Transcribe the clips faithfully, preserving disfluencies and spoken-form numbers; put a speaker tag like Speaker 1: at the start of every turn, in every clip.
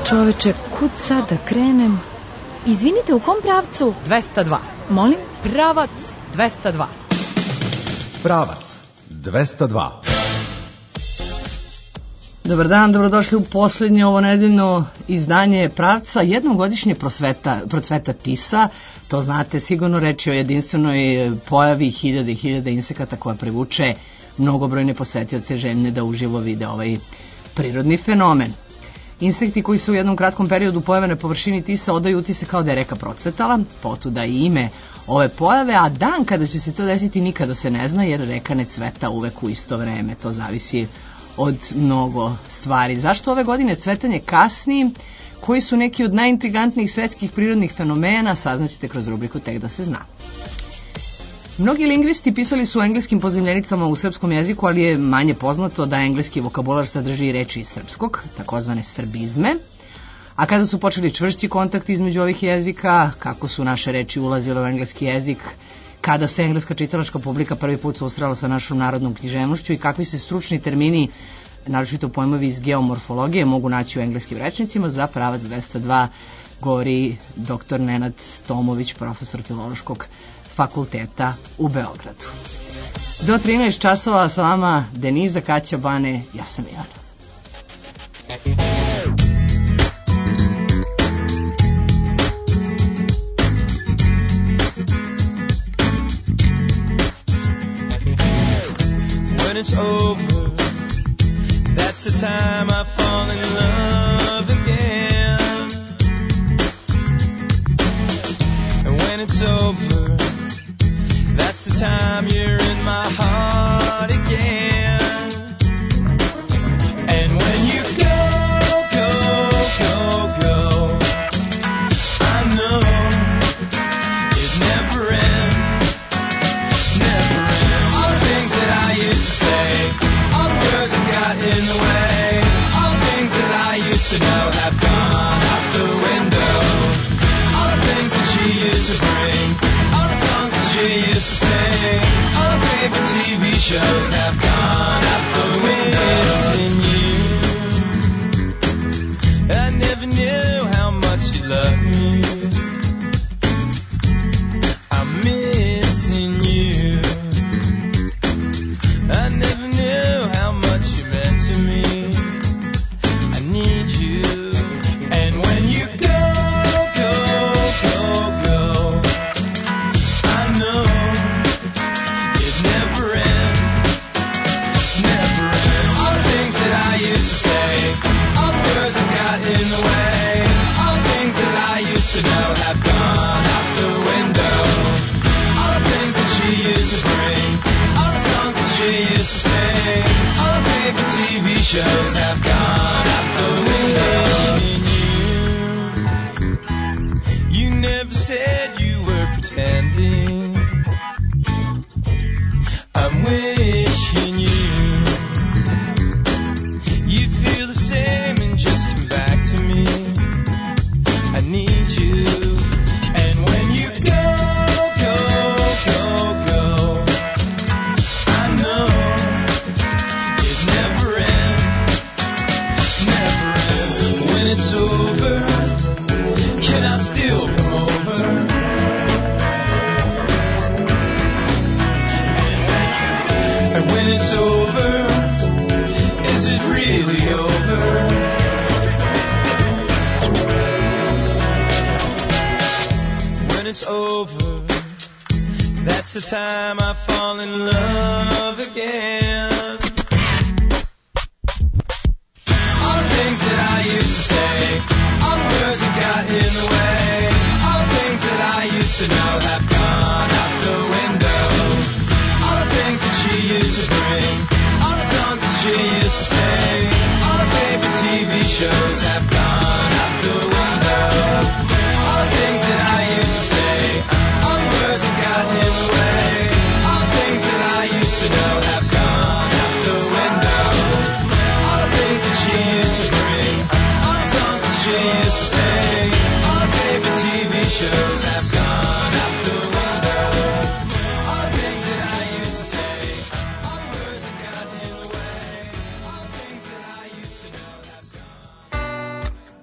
Speaker 1: čoveče, kud sad da krenem? Izvinite, u kom pravcu?
Speaker 2: dvesta dva.
Speaker 1: Molim?
Speaker 2: Pravac dvesta dva.
Speaker 3: Pravac dvesta dva.
Speaker 4: Dobar dan, dobrodošli u poslednje ovo nedeljno izdanje Pravca. Jednom godišnje prosveta, procveta tisa, to znate sigurno, reći o jedinstvenoj pojavi hiljade i hiljade insekata koja privuče mnogobrojne posetioce željne da uživo vide ovaj prirodni fenomen. Insekti koji se u jednom kratkom periodu pojave na površini tisa odaju utise kao da je reka procvetala, potuda i ime ove pojave, a dan kada će se to desiti nikada se ne zna, jer reka ne cveta uvek u isto vreme, to zavisi od mnogo stvari. Zašto ove godine cvetanje kasni? Koji su neki od najintrigantnijih svetskih prirodnih fenomena? Saznaćete kroz rubriku Tek da se zna. Mnogi lingvisti pisali su o engleskim pozemljenicama u srpskom jeziku, ali je manje poznato da engleski vokabular sadrži reči iz srpskog, takozvane srbizme. A kada su počeli čvršći kontakti između ovih jezika, kako su naše reči ulazile u engleski jezik, kada se engleska čitalačka publika prvi put susrela sa našom narodnom književnošću i kakvi se stručni termini, naročito pojmovi iz geomorfologije, mogu naći u engleskim rečnicima, za Pravac dvesta dva govori doktor Nenad Tomović, profesor Filološkog fakulteta u Beogradu. Do trinaest časova sa vama Deniza, Kaća, Bane, ja sam Ivana.
Speaker 5: When it's over, that's the time I fall in love again. And when it's over, that's the time you're in my heart again. And when you go, go, go, go, I know it never ends, never ends. All the things that I used to say, all the words that got in the way, all the things that I used to know have gone out the window. All the things that she used to bring, all the songs that she used to sing, all the favorite T V shows have gone out the window. Missing you, I never knew how much you loved me. I'm missing you, I never knew how much you meant to me. I need you, and when you go, go, go, go, I know it never ends, never ends. All the things that I used to say, all the words that got in the way, all the things that I used to know have gone out the window. All the things that she used to bring, all the songs that she used to sing, all the favorite T V shows have gone out the window. You, you never said you were pretending. I'm wishing you, you feel the same and just come back to me. I need you, and when you go, go, go, go, I know it never ends, never ends. When it's over, can I still come over? And when it's over, is it really over? When it's over, that's the time I fall in love again. All the things that I used to say, all the words that got in the way, all the things that I used to know have gone out the window. All the things that she used to bring, all the songs that she used to sing, all the favorite T V shows have gone out the window. All the things that I used to say, all the words that got in the way, all the things that I used to know have gone out the window. All the things that she used to bring, all the songs that she used to sing, all the favorite T V shows have gone out the window. All the things that I used to say, all the words that got in the way, all the things that I used to know have gone.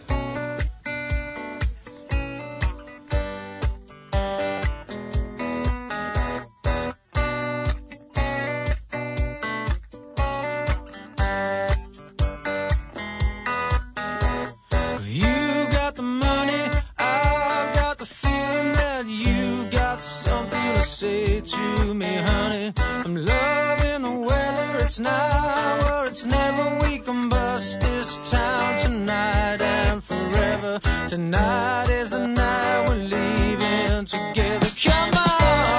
Speaker 5: town tonight and forever. Tonight is the night we're leaving together. Come on.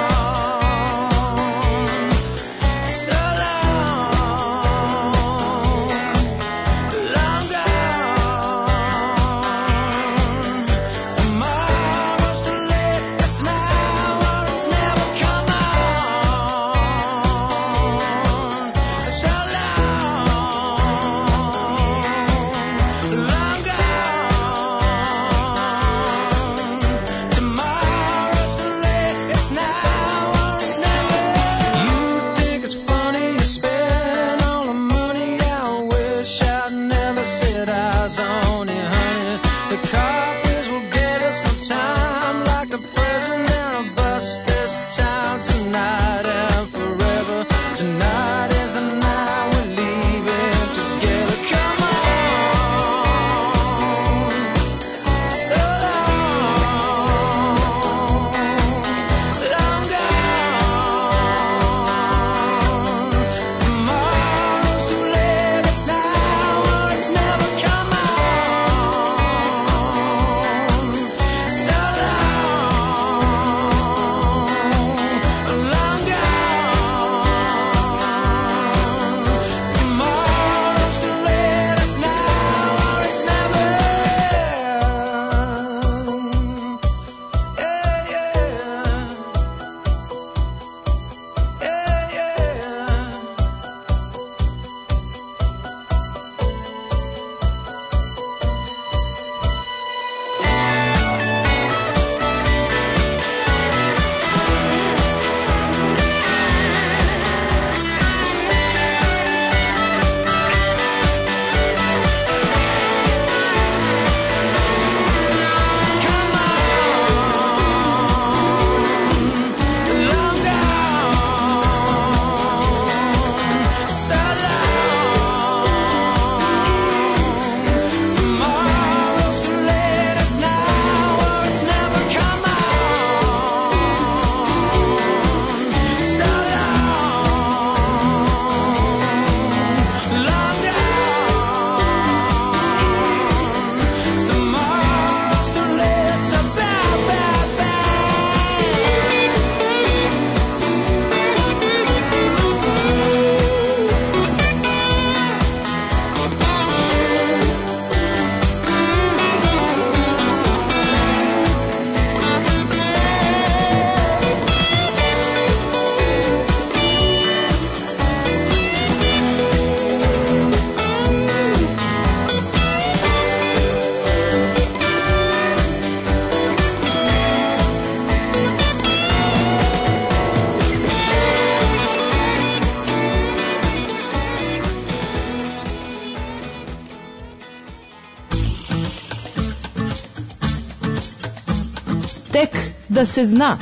Speaker 1: Tek da se zna.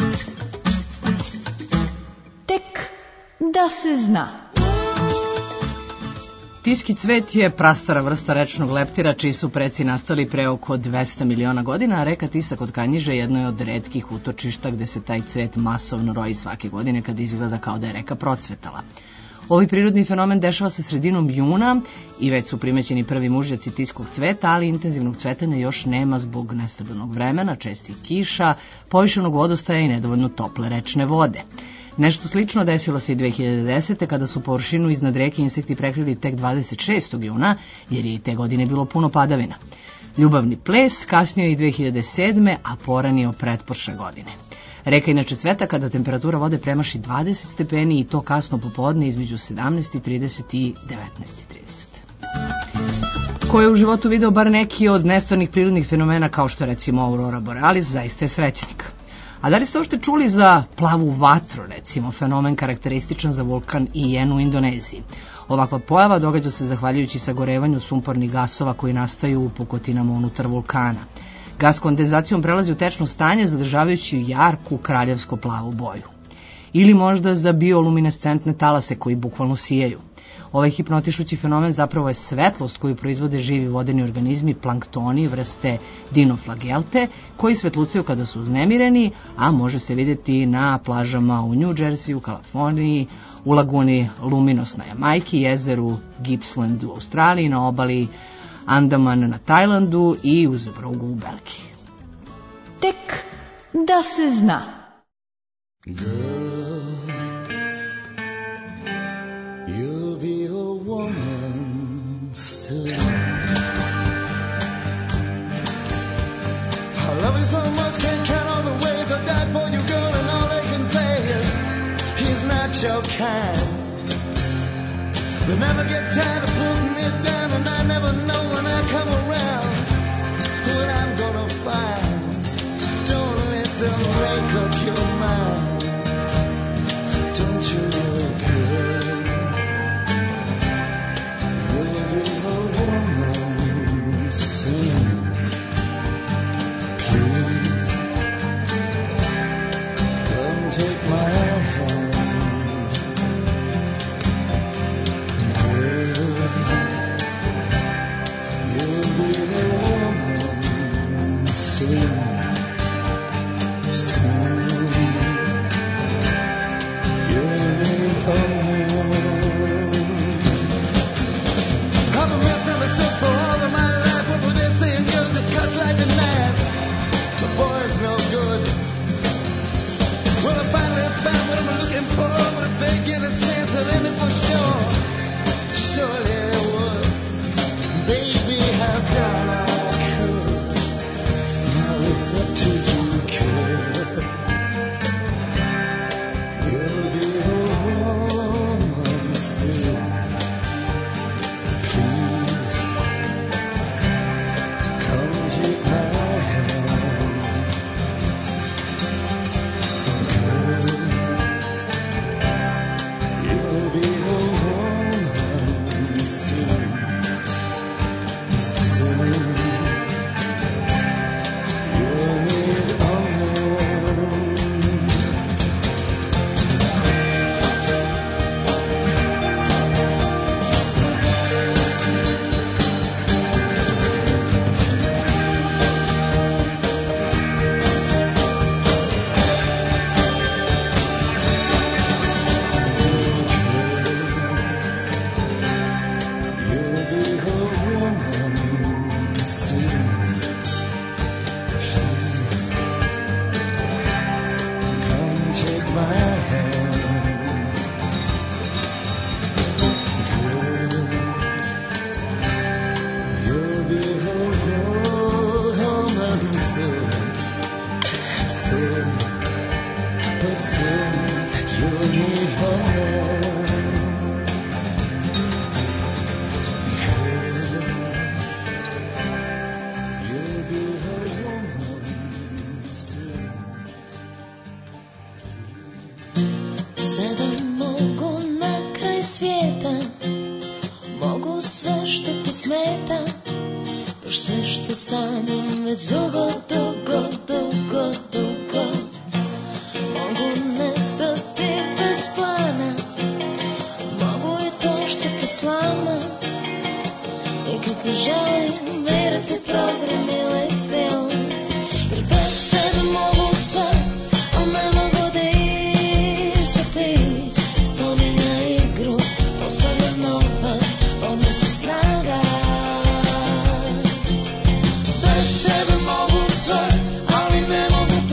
Speaker 1: Tek da se zna.
Speaker 4: Tiski cvet je prastara vrsta rečnog leptira čiji su preci nastali pre oko dvesta miliona godina, a reka Tisa kod Kanjiže jedno je od retkih utočišta gde se taj cvet masovno roji svake godine kad izgleda kao da je reka procvetala. Ovi prirodni fenomen dešava se sredinom juna i već su primećeni prvi mužjaci tiskog cveta, ali intenzivnog cvetanja još nema zbog nestabilnog vremena, čestih kiša, povišenog vodostaja i nedovoljno tople rečne vode. Nešto slično desilo se i dve hiljade desete. kada su površinu iznad reke insekti prekrili tek dvadeset šestog juna, jer je i te godine bilo puno padavina. Ljubavni ples kasnio je i dve hiljade sedme. a poranio pretprošle godine. Reka inače cveta kada temperatura vode premaši dvadeset stepeni i to kasno popodne između sedamnaest i trideset i devetnaest i trideset. Ko je u životu video bar neki od nestvarnih prirodnih fenomena kao što recimo Aurora Borealis, zaista je srećnik. A da li ste uopšte čuli za plavu vatru, recimo, fenomen karakterističan za vulkan Ijen u Indoneziji? Ovakva pojava događa se zahvaljujući sagorevanju sumpornih gasova koji nastaju u pukotinama unutar vulkana. Gas kondenzacijom prelazi u tečno stanje zadržavajući jarku kraljevsko plavu boju. Ili možda za bioluminescentne talase koji bukvalno sijaju. Ovaj hipnotišući fenomen zapravo je svetlost koju proizvode živi vodeni organizmi, planktoni, vrste dinoflagelte, koji svetlucaju kada su uznemireni, a može se vidjeti na plažama u New Jersey, u Kaliforniji, u laguni Luminos na Jamajki, jezeru Gippsland u Australiji, na obali Andaman na Tajlandu i uz Vrugu u Belgiji.
Speaker 1: Tek da se zna.
Speaker 5: Girl, you'll be a woman soon. I love you so much, can't count all the ways I've died for you, girl, and all they can say is he's not your kind. They never get tired of putting me down, and I never know when I come around what I'm gonna find. Don't let them break up your mind. Don't you know, girl, you'll be a woman soon. Please, come take my hand. Girl, you'll be a woman soon.
Speaker 6: Sanjam već dugo, dugo, dugo, dugo. Mogu nestati bez plana, mogu i to što te slama. I kako želim birati program ili film, jer bez tebe mogu sve, al ne mogu da i sa ti. To mi na igru, to stavlja nova, odnosi snaga. Bez tebe mogu sve, ali ne mogu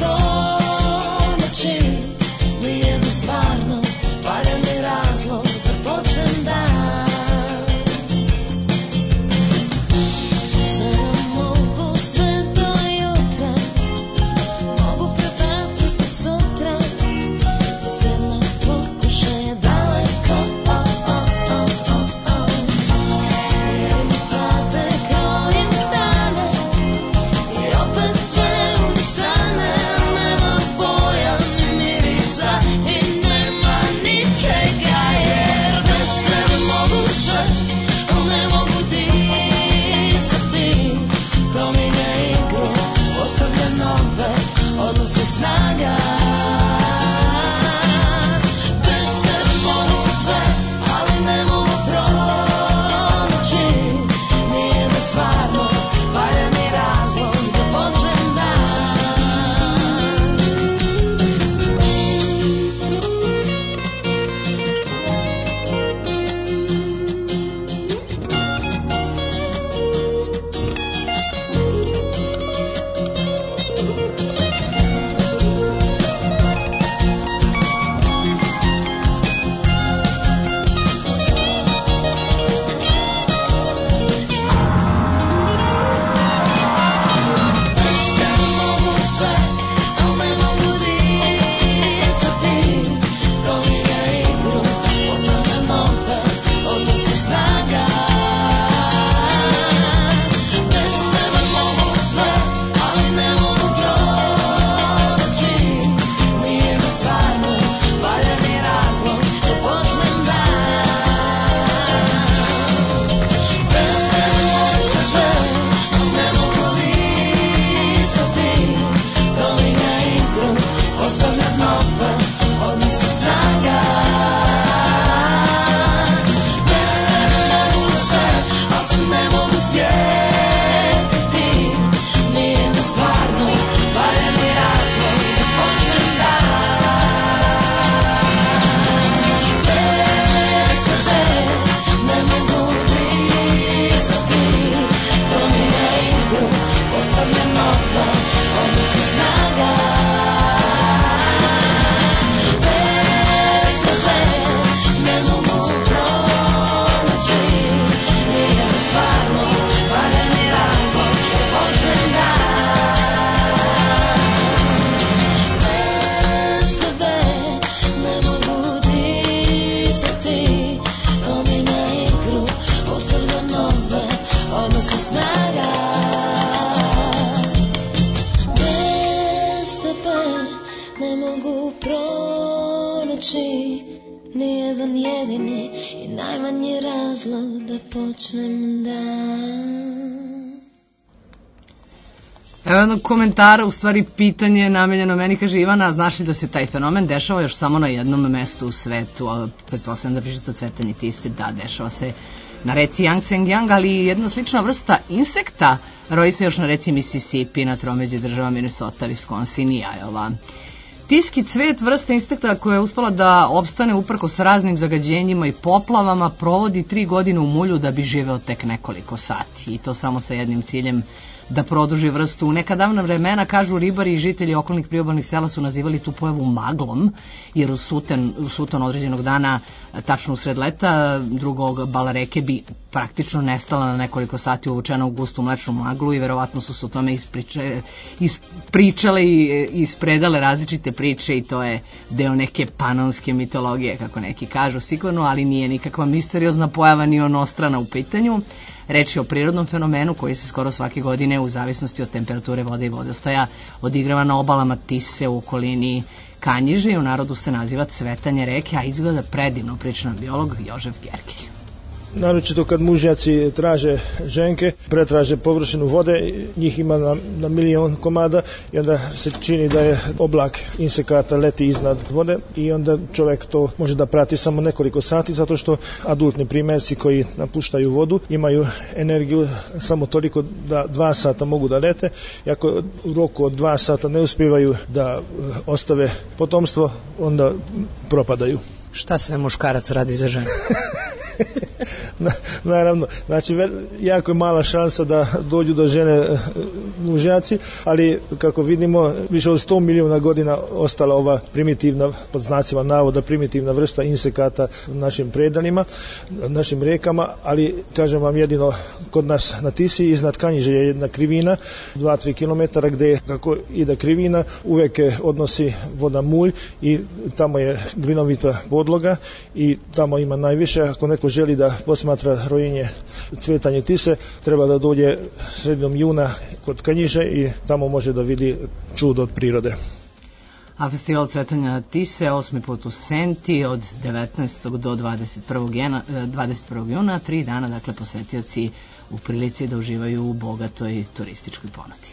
Speaker 6: snaga. Bez tebe ne mogu pronaći nijedan jedini i najmanji razlog da počnem dan.
Speaker 4: Evo jednog komentara, u stvari pitanje namenjeno meni, kaže Ivana, znaš li da se taj fenomen dešava još samo na jednom mestu u svetu, a pretpostavljam da pričate o cvetanju tise, da, dešava se na reci Yangtze-Kiang, ali jedna slična vrsta insekta roji se još na reci Mississippi, na tromeđi država Minnesota, Wisconsin i Iowa. Tiski cvet, vrsta insekta koja je uspela da opstane uprkos raznim zagađenjima i poplavama, provodi tri godine u mulju da bi živeo tek nekoliko sati. I to samo sa jednim ciljem, da produži vrstu. U neka davna vremena, kažu ribari i žitelji okolnih priobalnih sela, su nazivali tu pojavu maglom, jer u suton, u suton određenog dana, tačno u sred leta, drugog bala reke bi praktično nestala na nekoliko sati uvučena u gustu mlečnu maglu i verovatno su se o tome ispričale, ispričale i ispredale različite priče i to je deo neke panonske mitologije, kako neki kažu sigurno, ali nije nikakva misteriozna pojava ni onostrana u pitanju. Reč je o prirodnom fenomenu koji se skoro svake godine, u zavisnosti od temperature vode i vodostaja, odigrava na obalama Tise u okolini Kanjiže i u narodu se naziva cvetanje reke, a izgleda predivno, priča nam biolog Jožef Gergelj.
Speaker 7: Naročito kad mužjaci traže ženke, pretraže površinu vode, njih ima na, na milion komada i onda se čini da je oblak insekata leti iznad vode i onda čovjek to može da prati samo nekoliko sati zato što adultni primjerci koji napuštaju vodu imaju energiju samo toliko da dva sata mogu da lete i ako u roku od dva sata ne uspijevaju da ostave potomstvo, onda propadaju.
Speaker 8: Šta sve muškarac radi za ženu?
Speaker 7: Na, naravno, znači jako je mala šansa da dođu do žene mužjaci, ali kako vidimo više od sto miliona godina ostala ova primitivna, pod znacima navoda, primitivna vrsta insekata u našim predanima, našim rekama, ali kažem vam jedino kod nas na Tisi iznad Kanjiže je jedna krivina, dva do tri kilometara gdje kako ide krivina, uvijek odnosi voda mulj i tamo je glinovita podloga i tamo ima najviše. Ako neko želi da posmatra rojenje, cvetanje Tise, treba da dođe sredinom juna kod Kanjiže i tamo može da vidi čudo od prirode.
Speaker 4: A festival cvetanja Tise osmi put u Senti od devetnaestog do dvadeset prvog juna, tri dana, dakle, posetioci u prilici da uživaju u bogatoj turističkoj ponudi.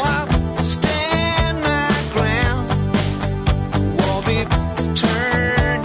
Speaker 5: Turn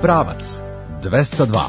Speaker 3: Pravac dvesta dva.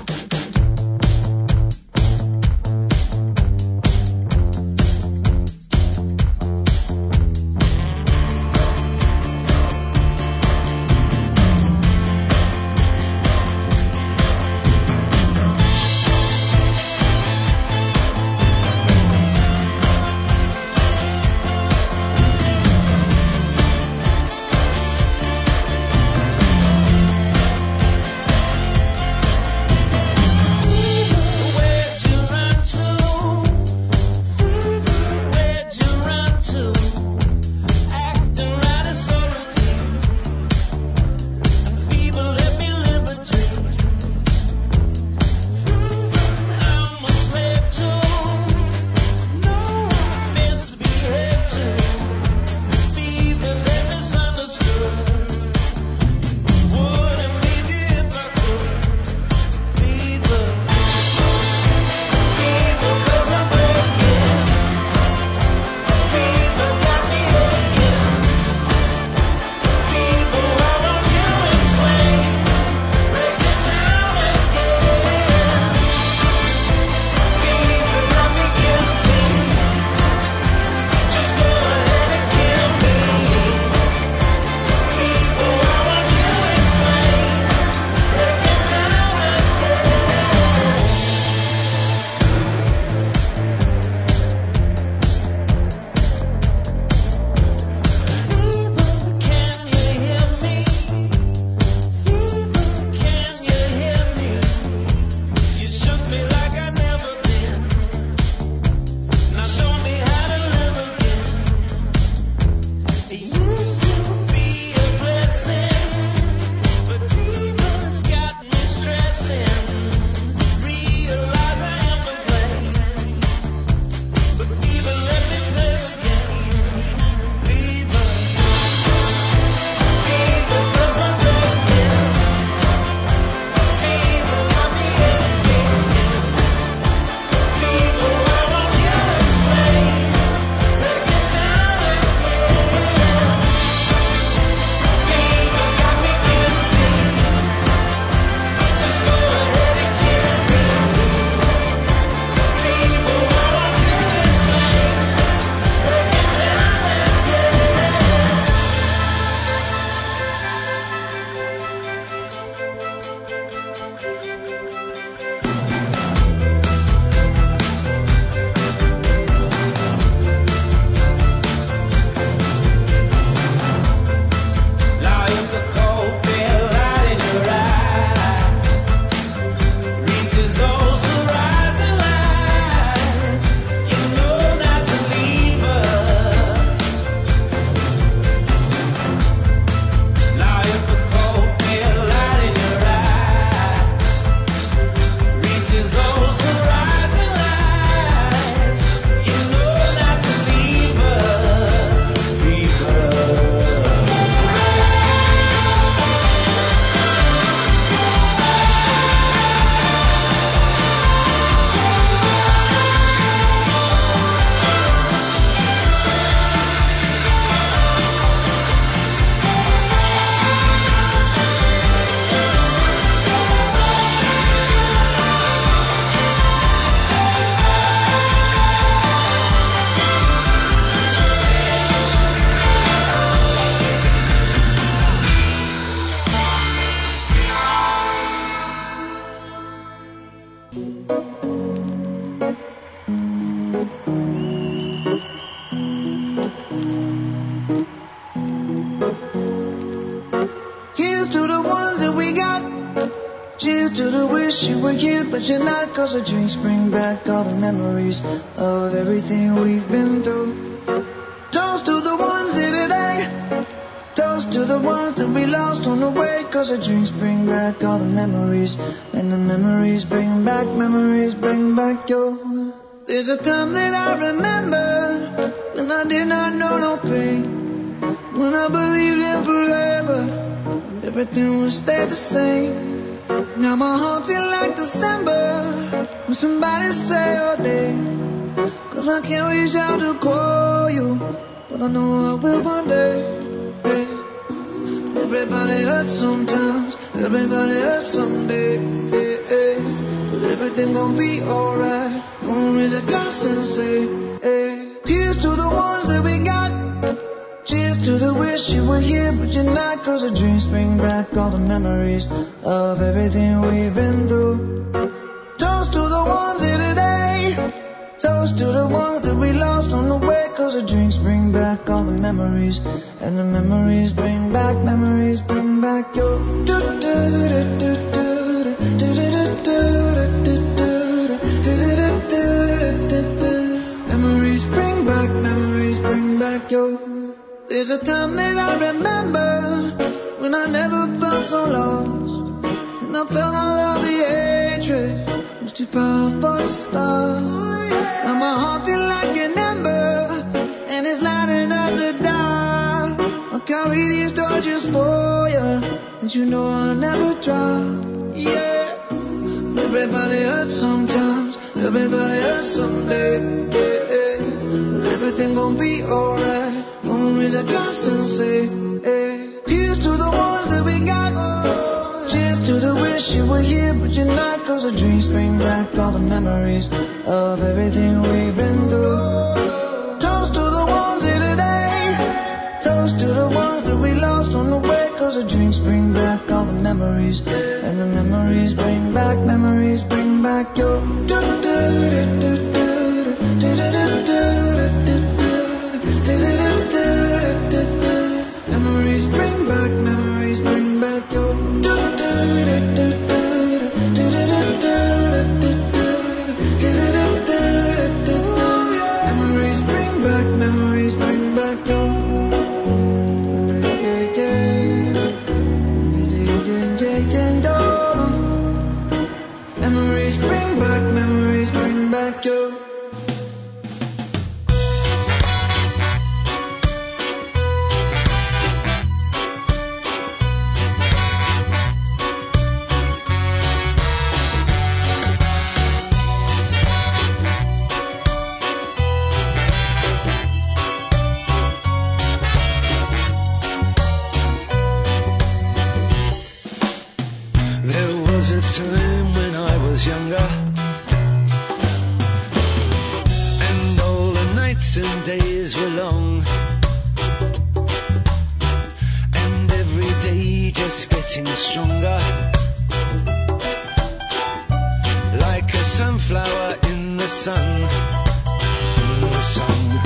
Speaker 9: But you're not, 'cause the drinks bring back all the memories of everything we've been through. Toast to the ones here today. Toast to the ones that we lost on the way, 'cause the drinks bring back all the memories. And the memories bring back, memories bring back your. There's a time that I remember when I did not know no pain, when I believed in forever, everything would stay the same. Now my heart feel like December when somebody say your name, 'cause I can't reach out to call you, but I know I will one day. Hey. Everybody hurts sometimes, everybody hurts someday. Hey, hey. But everything gon' be alright. Gonna raise a glass and say, hey. Here's to the ones that we got. Cheers to the wish you were here, but you're not. Cause the dreams bring back all the memories of everything we've been through. Toast to the ones here today. Toast to the ones that we lost on the way. Cause the drinks bring back all the memories. And the memories bring back, memories bring back your memories bring back, memories bring back your. There's a time that I remember when I never felt so lost, and I felt all of the hatred was too powerful to stop. And my heart feel like an ember, and it's lighting up the dark. I'll carry these torches for you, and you know I'll never drop. Yeah, everybody hurts sometimes, everybody hurts someday. Yeah, yeah. But everything gon' be alright. Gonna raise a glass and say, hey. Here's to the ones that we got. Cheers to the wish you were here, but you're not. Cause the dreams bring back all the memories of everything we've been through. Toast to the ones here today. Toast to the ones that we lost on the way. Cause the drinks bring back all the memories. And the memories bring back, memories bring back your. Memories bring back, memories bring back your. Memories bring back, memories bring back your. Memories bring back, memories bring back your.
Speaker 5: Time when I was younger, and all the nights and days were long, and every day just getting stronger, like a sunflower in the sun, in the sun.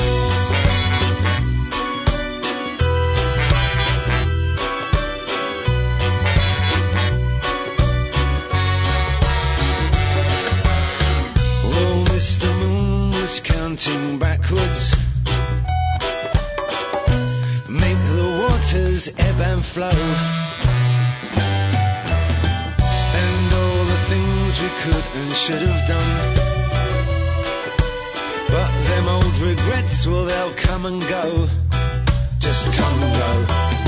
Speaker 5: Counting backwards, make the waters ebb and flow, and all the things we could and should have done, but them old regrets, well, they'll come and go, just come and go.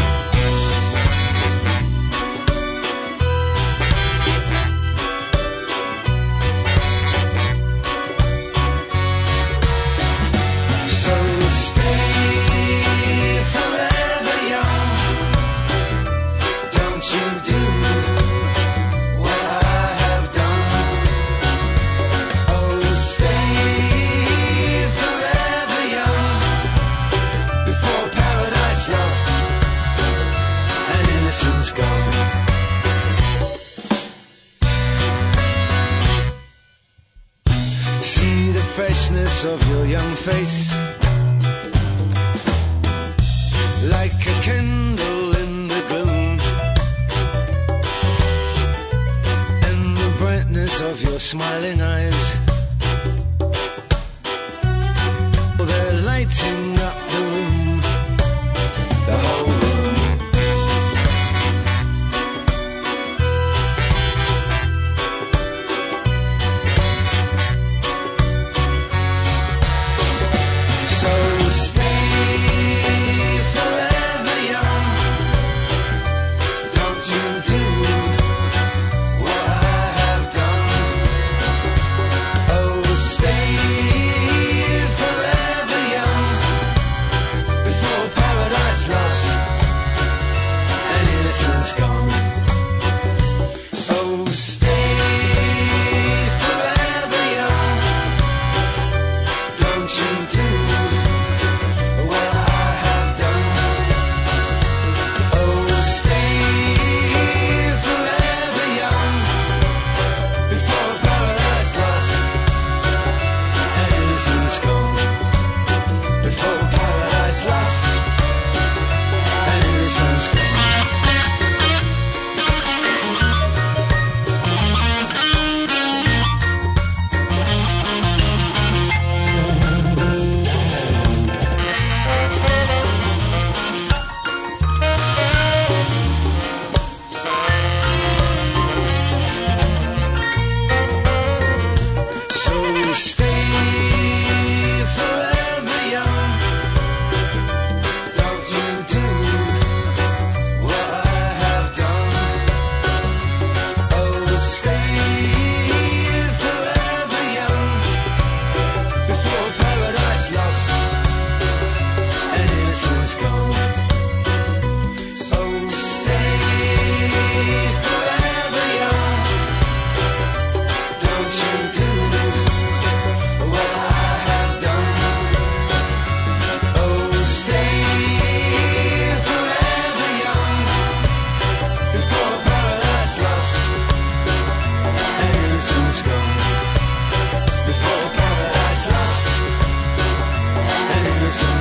Speaker 5: Of your young face, like a candle in the gloom, and the brightness of your smiling eyes, they're lighting up the room, the whole room.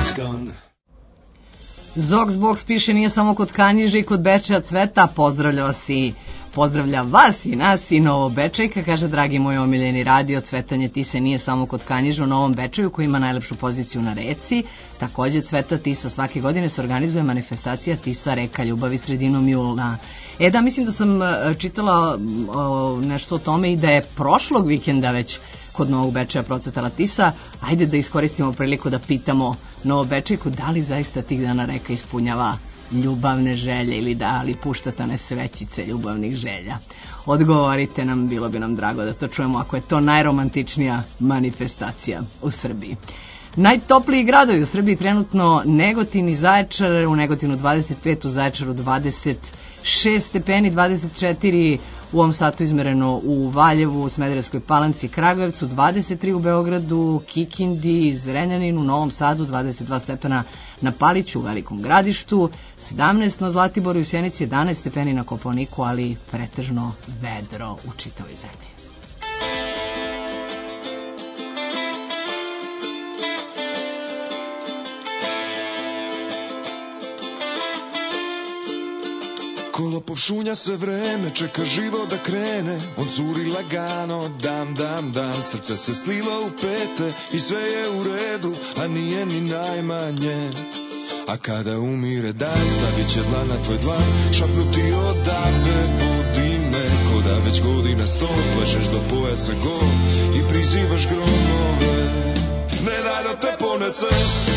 Speaker 10: it's gone.
Speaker 4: Zoxbox piše nije samo kod Kanjiže i kod Bečeja cveta, pozdravlja vas i pozdravlja vas i nas i Novo Bečejka, kaže dragi moj omiljeni radio, cvetanje Tise nije samo kod Kanjiže u Novom Bečeju koji ima najlepšu poziciju na reci, takođe cveta Tisa svake godine se organizuje manifestacija Tisa reka ljubavi sredinom jula. E da, mislim da sam čitala o, nešto o tome i da je prošlog vikenda već kod Novog Bečeja procvetala Tisa. Ajde da iskoristimo priliku da pitamo Novo Bečejku da li zaista tih dana reka ispunjava ljubavne želje ili da li puštate one svećice ljubavnih želja. Odgovorite nam, bilo bi nam drago da to čujemo ako je to najromantičnija manifestacija u Srbiji. Najtopliji gradovi u Srbiji trenutno Negotin i Zaječar, u Negotinu dvadeset pet, u Zaječaru dvadeset šest stepeni, dvadeset četiri u ovom satu izmereno u Valjevu, Smederevskoj Palanci, Kragujevcu, dvadeset tri u Beogradu, Kikindi, Zrenjaninu, Novom Sadu, dvadeset dva stepena na Paliću, u Velikom Gradištu, sedamnaest na Zlatiboru i u Sjenici, jedanaest stepeni na Kopaoniku, ali pretežno vedro u čitavoj zemlji.
Speaker 10: Kolo povšunja se vreme, čeka život da krene. On curi lagano, dam, dam, dam. Srce se slilo u pete i sve je u redu, a nije ni najmanje. A kada umire dan, stavit će dlan na tvoj dlan, šapnuti odavde, budi me. Ko da već godina sto, plešeš do pojasa go i prizivaš gromove. Ne daj da te ponese,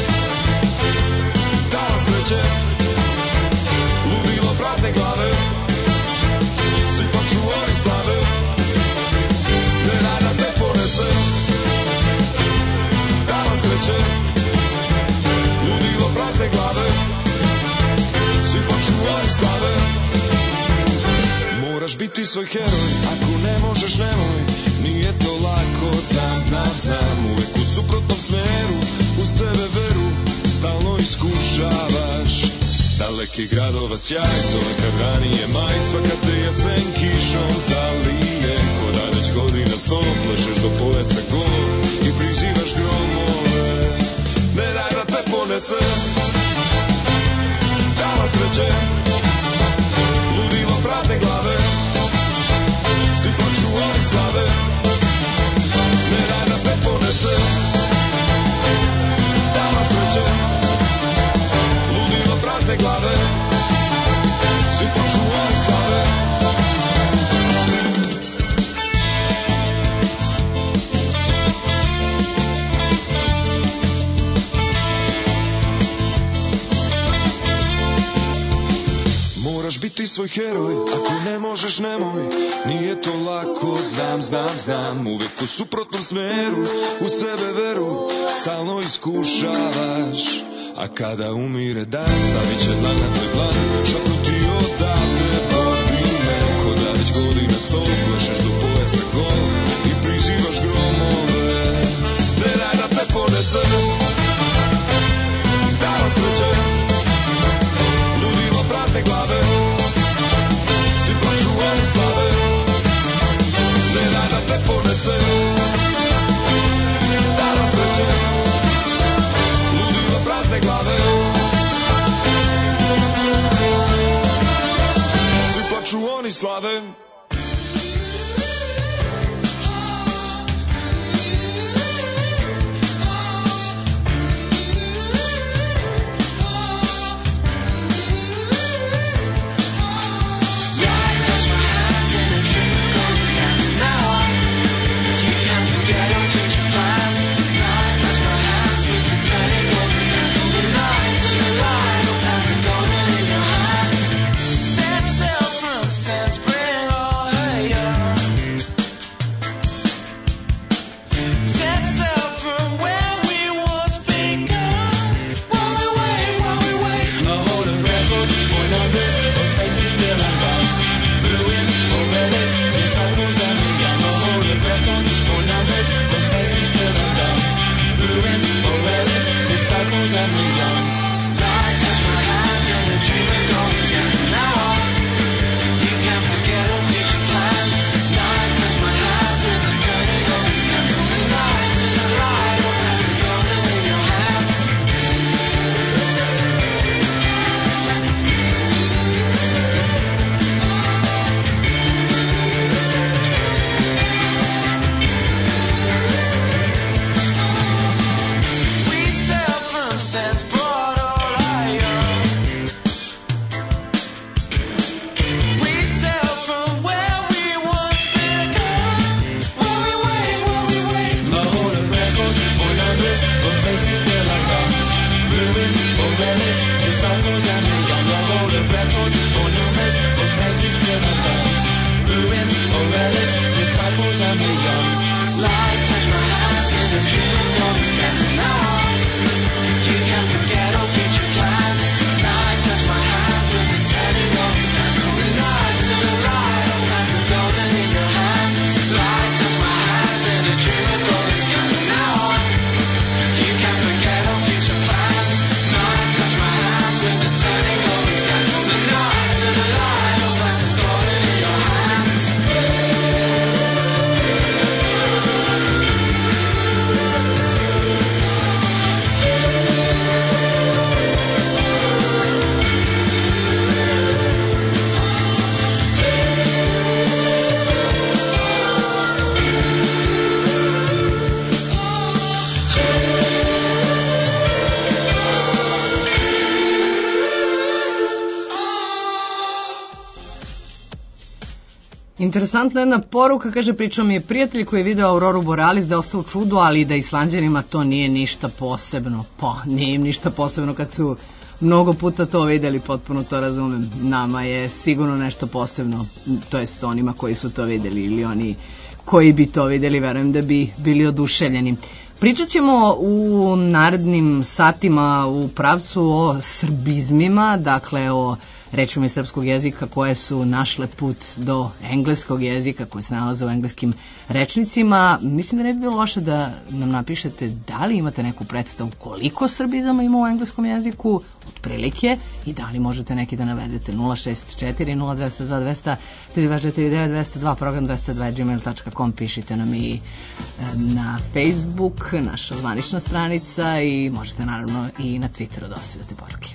Speaker 10: dala sreće, ludilo prazne glave, svi plaču oni slave. Ne daj da te ponese, dala sreće, ludilo prazne glave, svi plaču oni slave. Moraš biti svoj heroj, ako ne možeš nemoj, nije to lako, znam, znam, znam. Uvek u suprotnom smeru, u sebe veru, stalno iskušavaš. Daleki gradova sjaj, zove kad ranije maj, svaka te jesen kišom zalije. Ko da već godina sto, plešeš do pojasa go i prizivaš gromove. Ne daj da te ponese, dala sreće, ludilo prazne glave, svi plaču oni slave. Ne daj da te ponese, dala sreće, ludilo prazne glave, svi plaču oni slave. Moraš biti svoj heroj, ako ne možeš nemoj, nije to lako, znam, znam, znam. Uvek u suprotnom smeru, u sebe veru, stalno iskušavaš. A kada umire dan, stavit će dlan na tvoj dlan, šapnuti odavde, bodi me. Ko da već godina sto, plešeš do pojasa go i prizivaš gromove. Ne daj da te ponese, dala sreće, ludilo prazne glave, svi plaču oni slave. Ne daj da te ponese, dala sreće, ludilo prazne glave, svi plaču oni slave.
Speaker 4: Interesantna jedna poruka, kaže, pričao mi je prijatelj koji je video Auroru Borealis da je ostao u čudu, ali i da Islanđanima to nije ništa posebno. Pa, nije im ništa posebno kad su mnogo puta to videli, potpuno to razumem. Nama je sigurno nešto posebno, to jest onima koji su to videli ili oni koji bi to videli, verujem da bi bili oduševljeni. Pričat ćemo u narednim satima u pravcu o srbizmima, dakle o rečima iz srpskog jezika koje su našle put do engleskog jezika, koje se nalaze u engleskim rečnicima. Mislim da ne bi bilo loše da nam napišete da li imate neku predstavu koliko srbizama ima u engleskom jeziku, otprilike, i da li možete neki da navedete. Nula šest četiri nula dva dva dva tri dva četiri devet dva zero dva, program dvesta dva gmail tačka com, pišite nam i na Facebook, naša zvanična stranica, i možete naravno i na Twitteru da ostavljate poruke.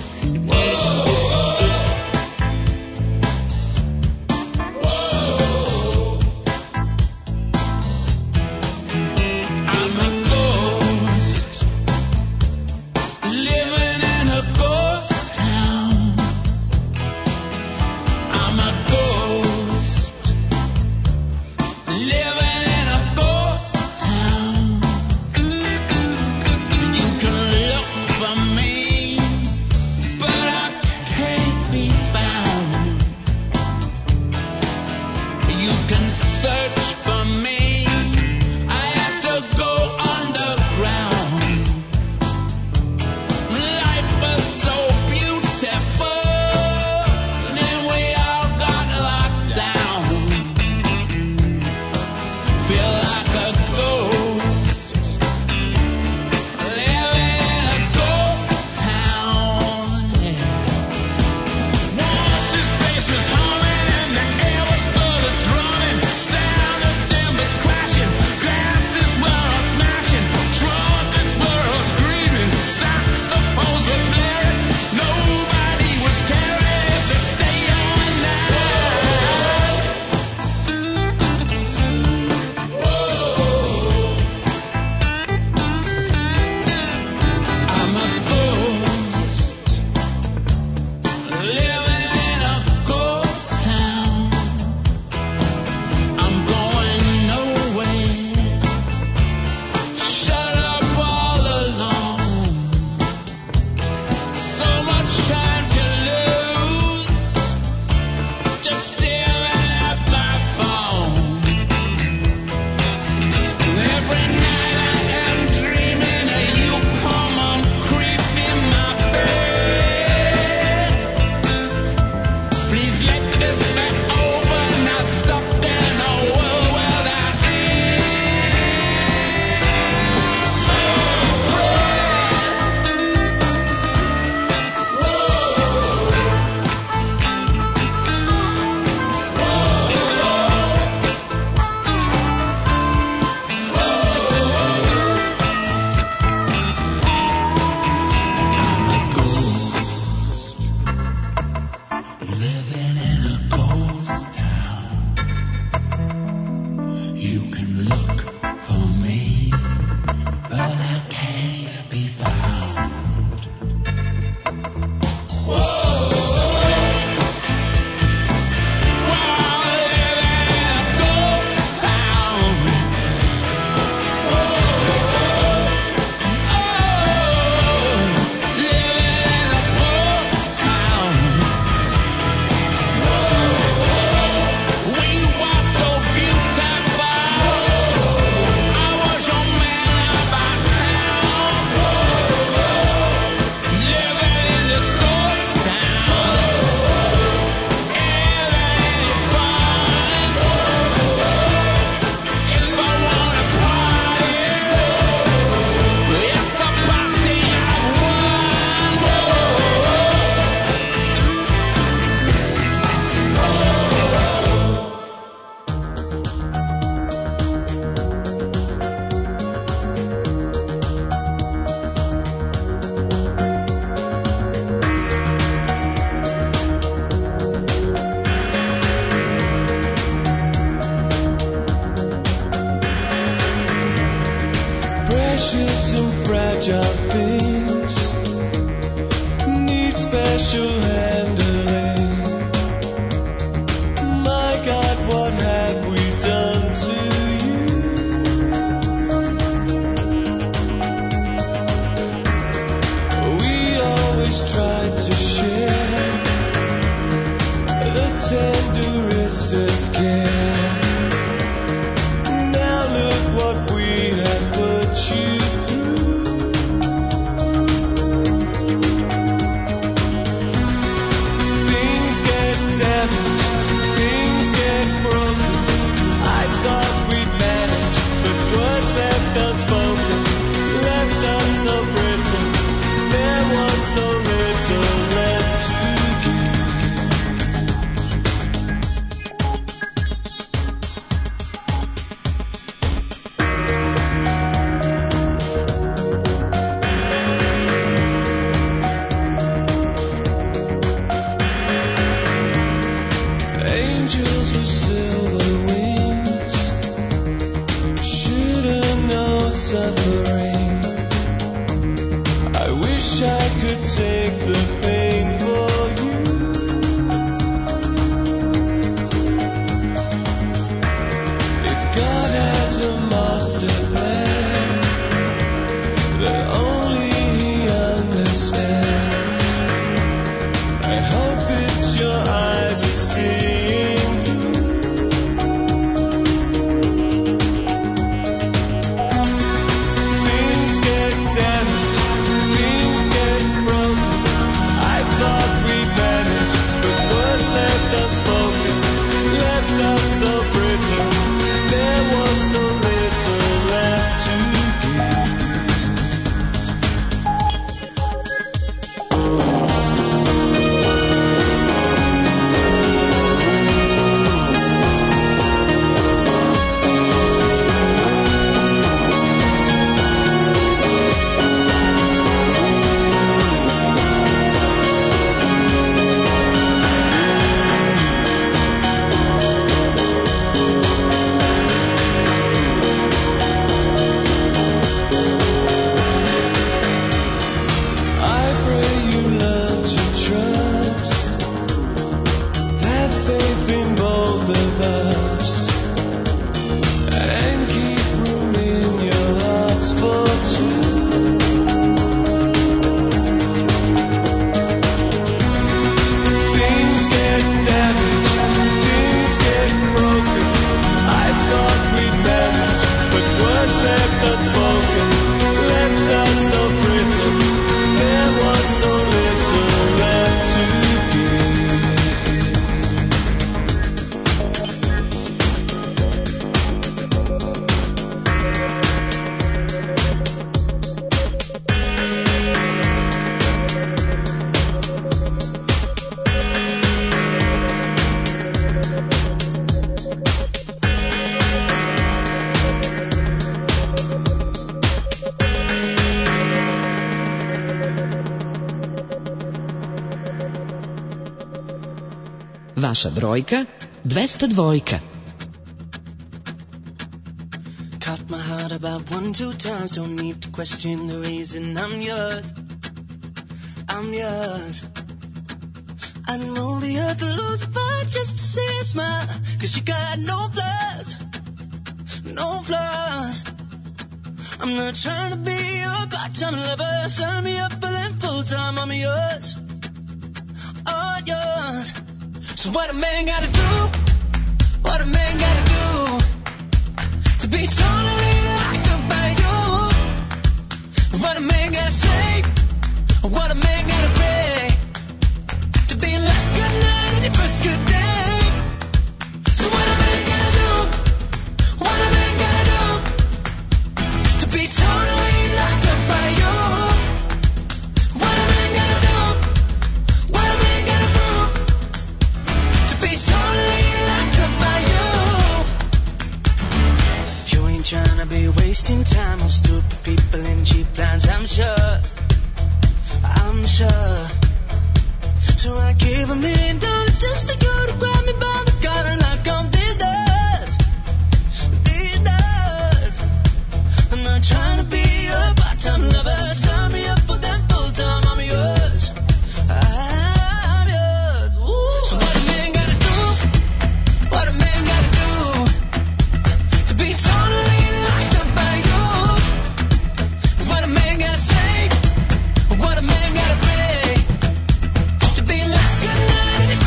Speaker 5: precious and fragile things need special handling. My God, what wish I could take the pain for you. If God has a master plan that only He understands, I hope it's your eyes that seeing through. Things get damaged, things get broken. I thought we'd manage, but words left unspoken left us so brittle. There was so little left to I pray you learn to trust, have faith in both of us, and keep room in your hearts for two. Things get damaged, things get broken. I thought we'd manage, but words left unspoken left us so brittle. There was so little left to give.
Speaker 11: Vaša brojka dvesta dva.
Speaker 5: Cut my heart about one, two times. Don't need to question the reason I'm yours. I'm yours. I'd move the earth and lose a fight just to see a smile. Cause you got no flaws, no flaws. I'm not trying to be your part-time lover. Sign me up for them full-time. I'm yours, all yours. So what a man gotta do, what a man gotta do to be totally locked up by you? What a man gotta say, what a man gotta pray to be your last good night and your first good day. So what a man gotta do, what a man gotta do to be totally locked up by you? What a man gotta do, what a man gotta prove to be totally locked up by you? You ain't tryna be wasting time on stupid people and cheap plans, I'm sure, I'm sure. So I gave a million dollars just for you to grab me by the collar and knock on these doors, these doors. I'm not trying to be a part-time lover. Sign me up for them full-time. I'm yours, I'm yours. Ooh. So what a man gotta do, what a man gotta do to be totally locked up by you? What a man gotta say, what a man gotta pray to be your last good night and your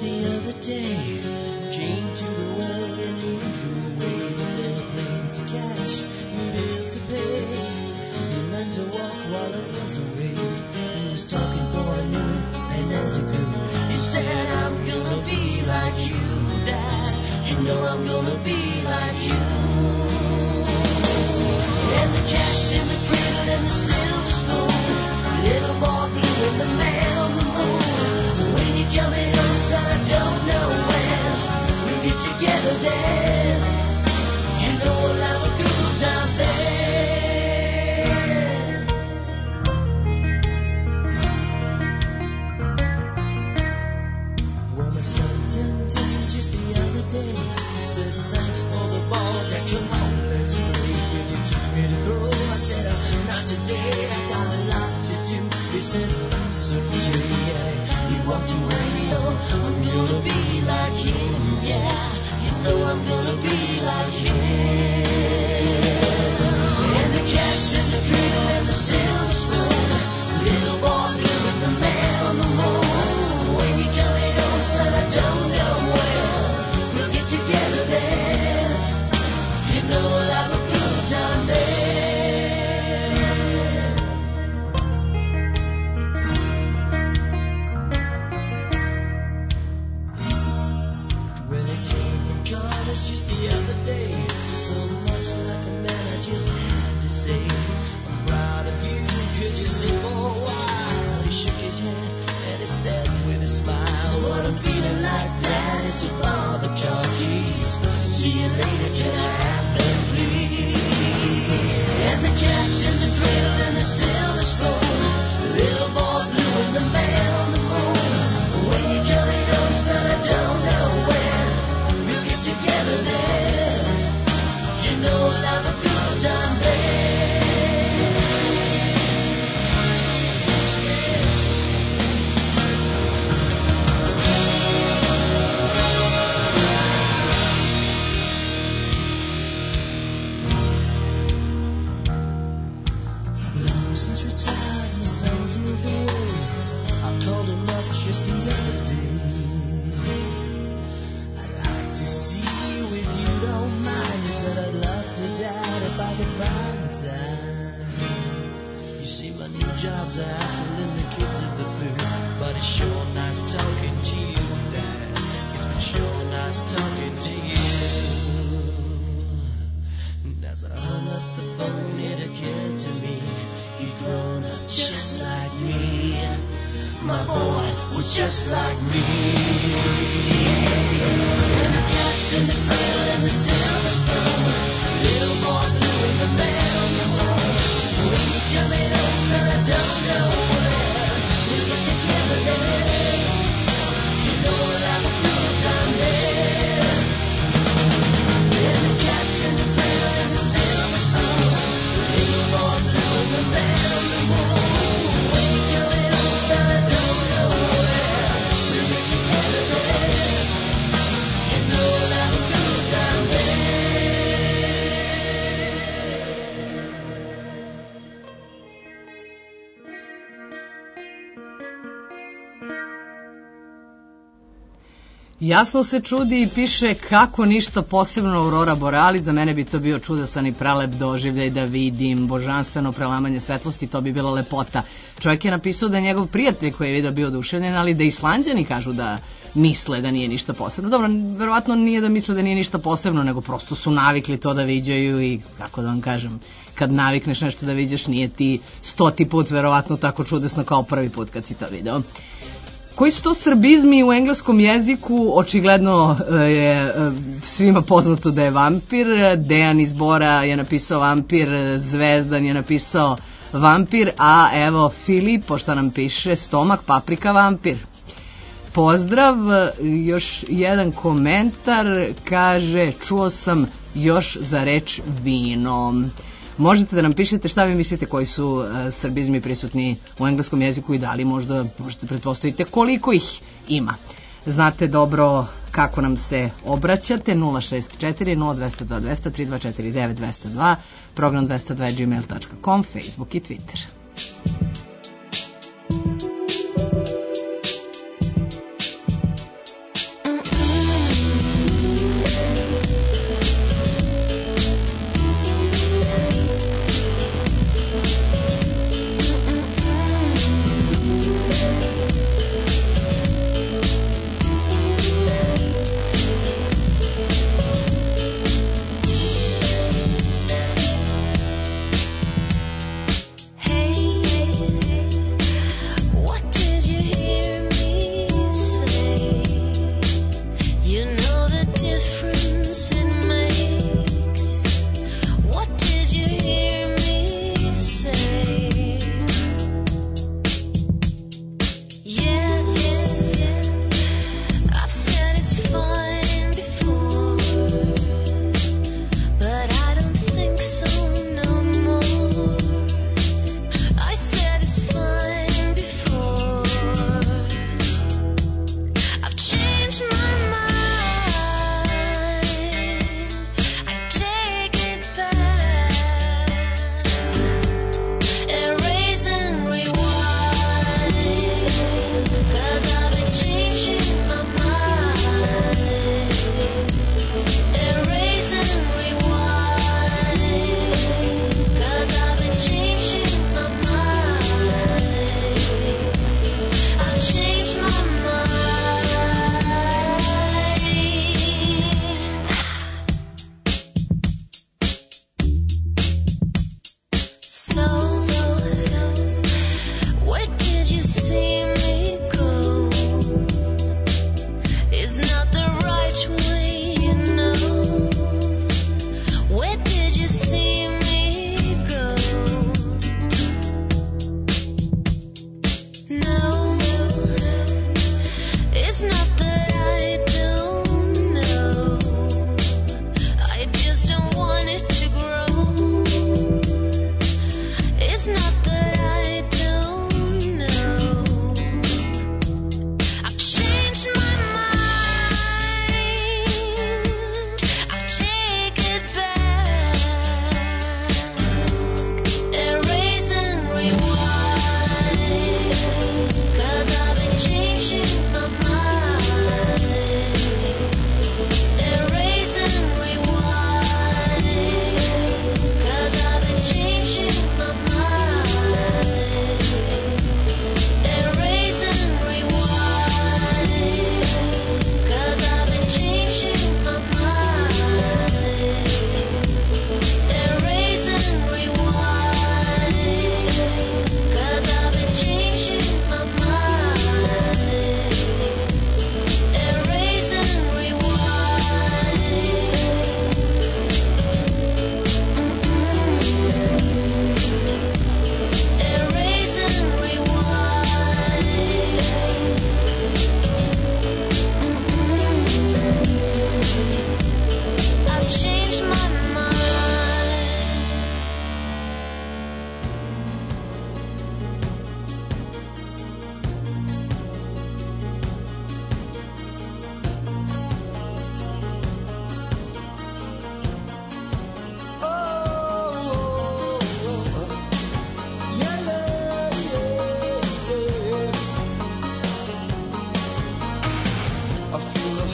Speaker 6: the other day. Came to the well in the usual way. There were planes to catch and bills to pay. He learned to walk while it was away. He was talking for I knew it, and as he grew, he said, I'm gonna be like you, Dad. You know I'm gonna be like you. And the cat's in the cradle and the silver spoon. Little boy blue and the man on the moon. When you're coming home, son, I don't know when we'll get together then. You know we'll have a good time then. Well, my son turned ten just the other day. He said, thanks for the ball, Dad, come on, let's play. Did you teach me to throw? I said, uh, not today, I got a lot to do. He said, I'm so Jay, and he walked away. Oh, I'm gonna be like him, yeah. You know I'm gonna be like him. And the cat's in the cradle and the silver spoon. Little boy blue and the man on the moon. When you're coming home, son, I don't know when we'll get together then. You know we'll have a good time then. Well, I came from college just the other day. So much like a man, I just had to say, I'm proud of you. Could you say for a while? He shook his head and he said with a smile, what I'm feeling like, Dad, is to borrow the car keys. See you later, can I have them, please? And the cat's in the cradle and the silver spoon. Little boy blue and the man on the moon. When you're coming home, son, I don't know when we'll get together then. You know we'll have a good time then. Long since retired, my son's moved away. I called him up just the other day. I'd like to see you if you don't mind. He said I'd love to, Dad, if I could find the time. You see, my new job's a hassle and the kids are the food. But it's sure nice talking to you, Dad. It's been sure nice talking to you. And as I hung up the phone, it occurred to me he'd grown up just like me. My boy was just like me. And the cat's in the cradle and the silver spoon. Little boy blue and the man on the moon. When you're coming home, son, I don't know when we'll get together then. You know we'll have a good time then. And the cat's in the cradle and the silver spoon. Little boy blue and the man on the moon. When you're coming home, son, I don't know when we'll get together then. You know we'll have a good time then.
Speaker 4: Jasno se čudi i piše kako ništa posebno Aurora Borealis, za mene bi to bio čudasan i prelep doživljaj da vidim božanstveno prelamanje svetlosti, to bi bila lepota. Čovjek je napisao da je njegov prijatelj koji je video bio oduševljen, ali da Islanđani kažu da misle da nije ništa posebno. Dobro, verovatno nije da misle da nije ništa posebno, nego prosto su navikli to da viđaju i, kako da vam kažem, kad navikneš nešto da viđaš, nije ti stoti put verovatno tako čudesno kao prvi put kad si to video. Koji su to srbizmi u engleskom jeziku? Očigledno je svima poznato da je vampir. Dejan iz Bora je napisao vampir, Zvezdan je napisao vampir, a evo Filipo šta nam piše, stomak, paprika, vampir. Pozdrav, još jedan komentar, kaže, čuo sam još za reč vino. Možete da nam pišete šta vi mislite koji su uh, srbizmi prisutni u engleskom jeziku i da li možda možete pretpostaviti koliko ih ima. Znate dobro kako nam se obraćate, nula šest četiri nula dva nula dva dva nula tri dva četiri devet dva nula dva, program dvesta dva gmail dot com, Facebook i Twitter.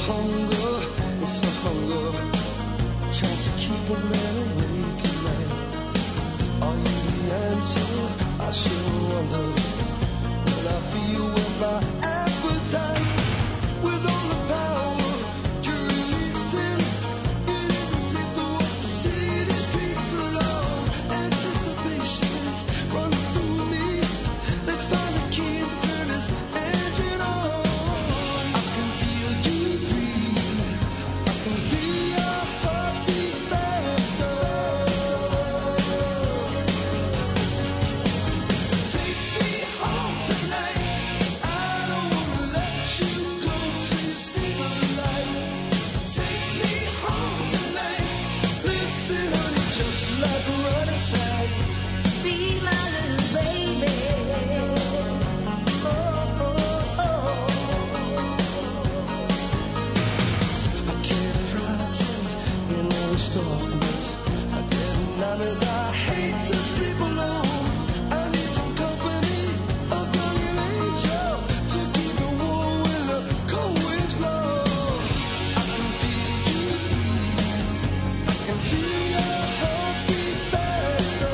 Speaker 9: hunger, it's a hunger. Tries to keep a man awake at night. Are you the answer? I sure wonder. When I feel with my appetite, with all the power you're releasing, it isn't safe to walk the city streets alone. Anticipation's running through me. Let's find the key and turn this engine on. I can feel you breathe. I can feel your heartbeat faster. Take me home tonight. I don't wanna let you go till you see the light. Take me home tonight. Listen, honey, just like a running sight. Be my little baby. Oh, oh, oh. I get frightened in this darkness. I get nightmares. I hate to sleep alone. I need some company, a guardian angel to keep me warm when the cold winds blow. I can feel you breathe. I can feel your heartbeat faster.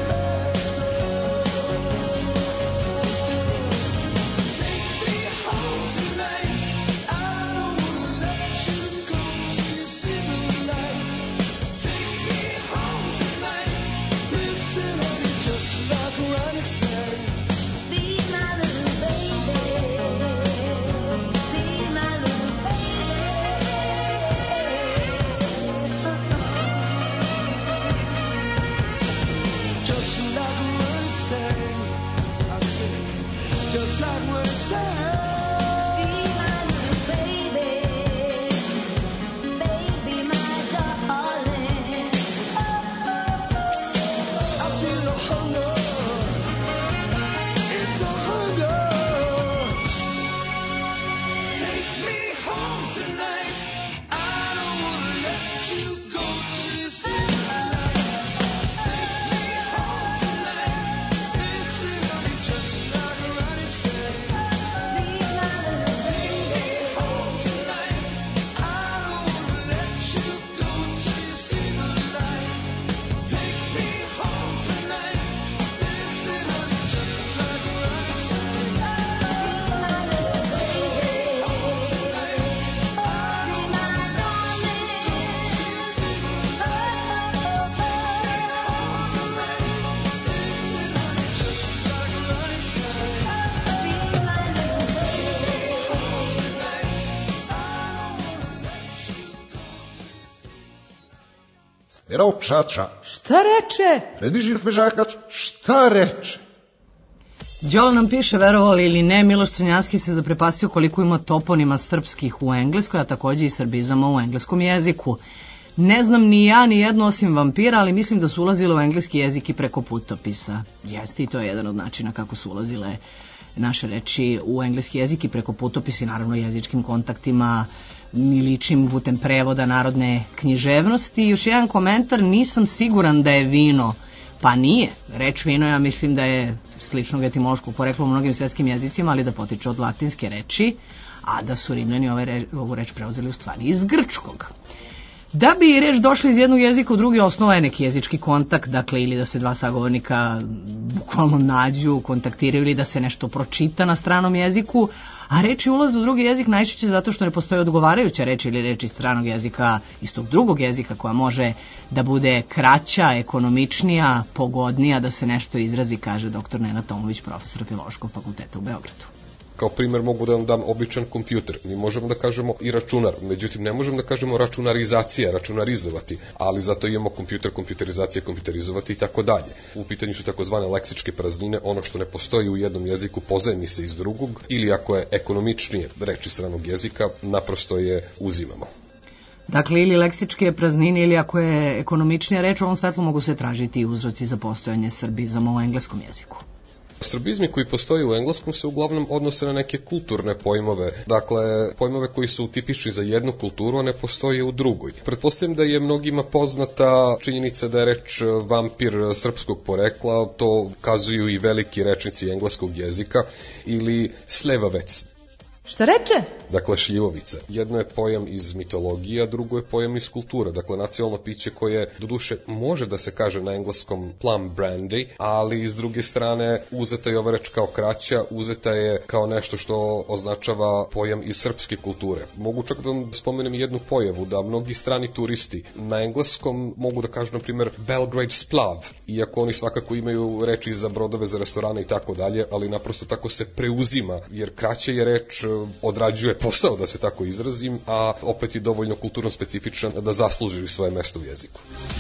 Speaker 9: Take me home tonight. I don't wanna let you go till you see the light. Take me home tonight. Listen, honey, just like Ronnie said. Be my little baby. Be my little baby. Just like Ronnie said. I said, just like Ronnie said. Be my little baby. Baby, my darling. I feel the hunger. It's a hunger. Take me home tonight. I don't wanna let you go till you see the light. Take me home tonight. Listen, honey, just like Ronnie said. Be my little baby. Take me home tonight. I don't wanna let you go till you see the light. Take me home tonight. Listen, honey, just like Ronnie said. Be my little baby. Home tonight. I don't wanna let you go till you see the light. Take me home tonight. Listen, honey, just like Ronnie said. Be my little baby. Home tonight. I don't wanna let you go till you see.
Speaker 3: Spero pšača,
Speaker 2: Šta reče?
Speaker 3: Redižir fežakač, šta reče?
Speaker 4: Đolo nam piše, verovali ili ne, Miloš Crnjanski se zaprepastio koliko ima toponima srpskih u Engleskoj, a takođe i srbizama u engleskom jeziku. Ne znam ni ja ni jedno osim vampira, ali mislim da su ulazile u engleski jezik i preko putopisa. Jeste, i to je jedan od načina kako su ulazile naše reči u engleski jezik i preko putopisa i naravno jezičkim kontaktima i ličnim putem prevoda narodne književnosti. Još jedan komentar, nisam siguran da je vino. Pa nije. Reč vino ja mislim da je sličnog etimološkog porekla u mnogim svetskim jezicima, ali da potiče od latinske reči, a da su Rimljani ove re, ovu reč preuzeli u stvari iz grčkog. Da bi reč došla iz jednog jezika u drugi, osnova je neki jezički kontakt, dakle ili da se dva sagovornika bukvalno nađu, kontaktiraju ili da se nešto pročita na stranom jeziku, a reči ulaze u drugi jezik najčešće zato što ne postoji odgovarajuća reč ili reč iz stranog jezika, iz tog drugog jezika koja može da bude kraća, ekonomičnija, pogodnija da se nešto izrazi, kaže doktor Nenad Tomović, profesor Filološkog fakulteta u Beogradu.
Speaker 12: Kao primer mogu da vam dam običan kompjuter. Mi možemo da kažemo i računar, međutim ne možemo da kažemo računarizacija, računarizovati, ali zato imamo kompjuter, kompjuterizacija, kompjuterizovati i tako dalje. U pitanju su takozvane leksičke praznine, ono što ne postoji u jednom jeziku pozajmi se iz drugog, ili ako je ekonomičnije reči stranog jezika, naprosto je uzimamo.
Speaker 4: Dakle, ili leksičke praznine, ili ako je ekonomičnija reč, u ovom svetlu mogu se tražiti i uzroci za postojanje srbizama u engleskom jeziku.
Speaker 12: Srbizmi koji postoje u engleskom se uglavnom odnose na neke kulturne pojmove, dakle pojmove koji su tipični za jednu kulturu, a ne postoje u drugoj. Pretpostavljam da je mnogima poznata činjenica da je reč vampir srpskog porekla, to kazuju i veliki rečnici engleskog jezika, ili slevavec.
Speaker 1: Šta reče?
Speaker 12: Dakle, šljivovica. Jedno je pojam iz mitologije, a drugo je pojam iz kulture. Dakle, nacionalno piće koje, doduše, može da se kaže na engleskom plum brandy, ali s druge strane uzeta je ova reč kao kraća, uzeta je kao nešto što označava pojam iz srpske kulture. Mogu čak da vam spomenem jednu pojavu, da mnogi strani turisti na engleskom mogu da kažu, na primjer, Belgrade splav, iako oni svakako imaju reči za brodove, za restorane i tako dalje, ali naprosto tako se preuzima, jer kraća je reč, odrađuje posao, da se tako izrazim, a opet je dovoljno kulturno specifičan da zasluži svoje mesto u jeziku.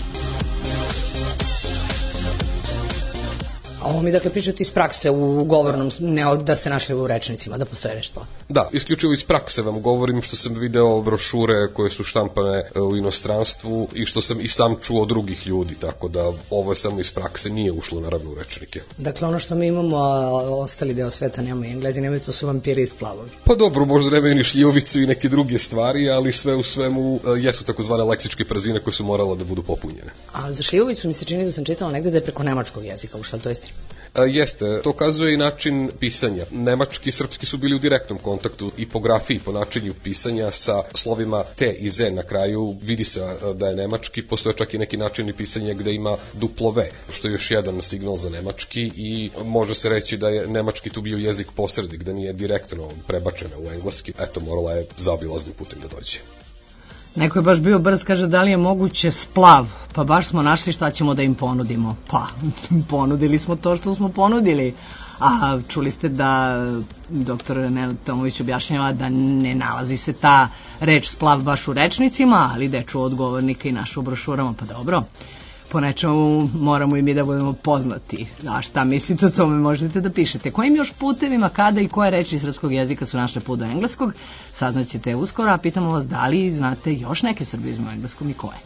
Speaker 8: A ovo mi dakle pričate iz prakse u govornom, ne da ste našli u rečnicima, da postoje nešto.
Speaker 12: Da, isključivo iz prakse vam govorim, što sam video brošure koje su štampane u inostranstvu i što sam i sam čuo od drugih ljudi, tako da ovo je samo iz prakse, nije ušlo naravno u rečnike.
Speaker 8: Dakle, ono što mi imamo, a ostali deo sveta nema, Englezi nemaju, to su vampiri i splavovi.
Speaker 12: Pa dobro, možda nemaju ni šljivovicu i neke druge stvari, ali sve u svemu jesu takozvane leksičke prazine koje su morale da budu popunjene.
Speaker 8: A za šljivovicu mi se čini da sam čitala negde da je preko nemačkog jezika, u šta to jest?
Speaker 12: A, jeste, to kazuje i način pisanja. Nemački i srpski su bili u direktnom kontaktu i po grafiji, po načinu pisanja sa slovima T i Z na kraju. Vidi se da je nemački, postoje čak i neki načini pisanja gde ima duplo V, što je još jedan signal za nemački i može se reći da je nemački tu bio jezik posrednik, da nije direktno prebačena u engleski. Eto, morala je zaobilaznim putem da dođe.
Speaker 4: Neko je baš bio brz, kaže da li je moguće splav, pa baš smo našli šta ćemo da im ponudimo. Pa, ponudili smo to što smo ponudili. A čuli ste da doktor Nenad Tomović objašnjava da ne nalazi se ta reč splav baš u rečnicima, ali da je čuo od govornika i našu u brošurama, pa dobro. Po nečemu moramo i mi da budemo poznati. A šta mislite o tome, možete da pišete. Kojim još putevima, kada i koje reči srpskog jezika su našle put do engleskog, saznaćete uskoro, a pitamo vas da li znate još neke srbizme u engleskom i koje.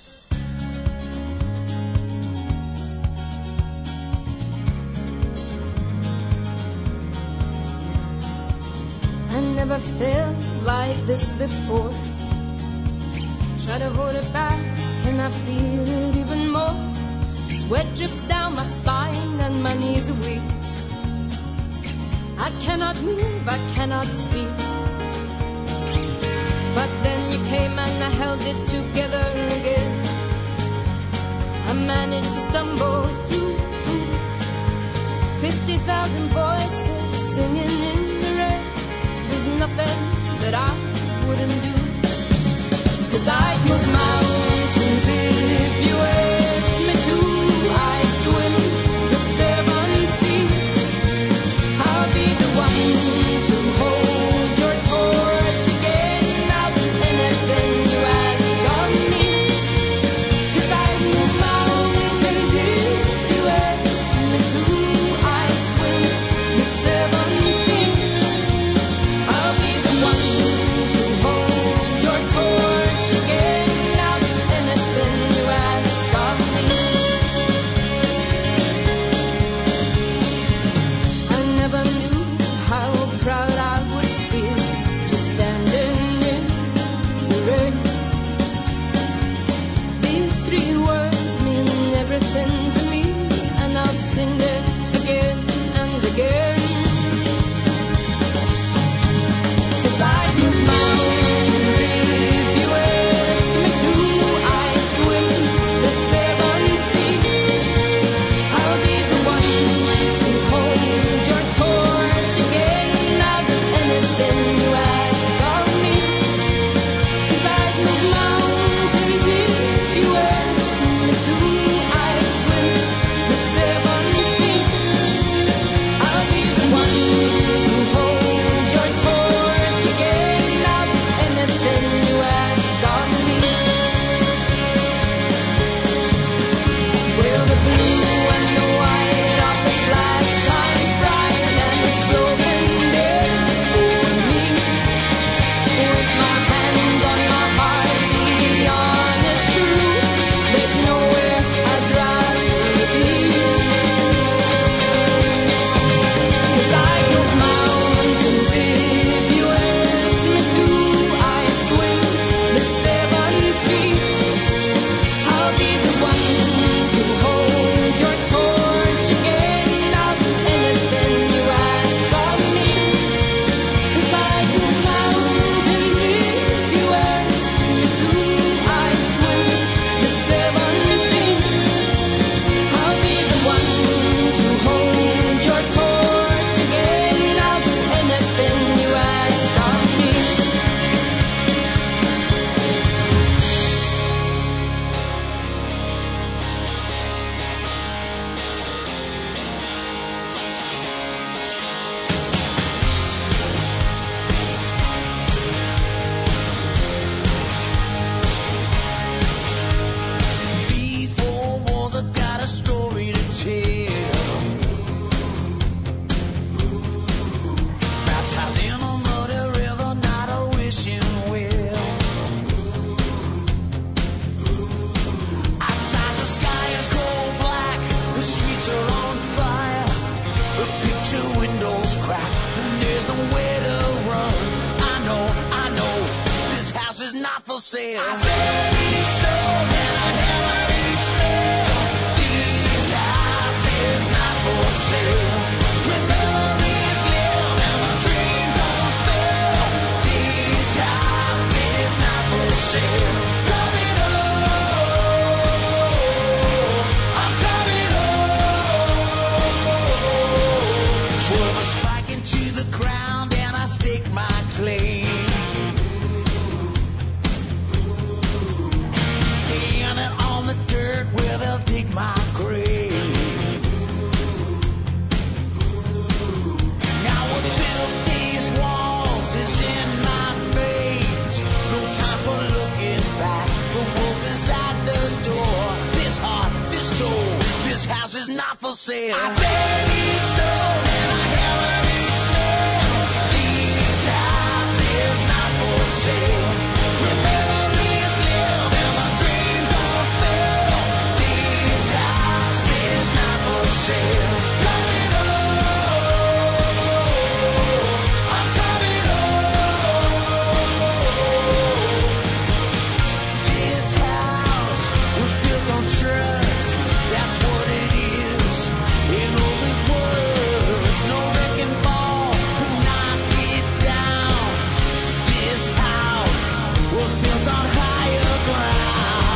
Speaker 6: I never felt like this before. Try to hold it back and I feel it even more. Sweat drips down my spine and my knees are weak. I cannot move, I cannot speak. But then you came and I held it together again. I managed to stumble through fifty thousand voices singing in the rain. There's nothing that I wouldn't do. 'Cause I'd move mountains if you asked me to. I'd swim the seven seas. I'll be the one to hold your torch again. I'll do anything you ask of me. 'Cause I'd move mountains if you asked me to. I'd swim the seven seas. I'll be the one
Speaker 5: not for sale. I said each stone and I hammered each nail. This house is not for sale. When memories live and my dream don't fail. This house is not for sale. Coming home, I'm coming home. Swerve a spike into the ground and I stake my claim. Standing on the dirt where they'll dig my grave. Now what built these walls is in my veins. No time for looking back. The wolf is at the door. This heart, this soul, this house is not for sale. I said each stone and I hammered each nail. This house is not for sale. When memories live and my dream don't fail. This house is not for sale. Coming home, I'm coming home. This house was built on trust. That's what it is. It always was. No wrecking ball could knock it down. This house was built on higher ground.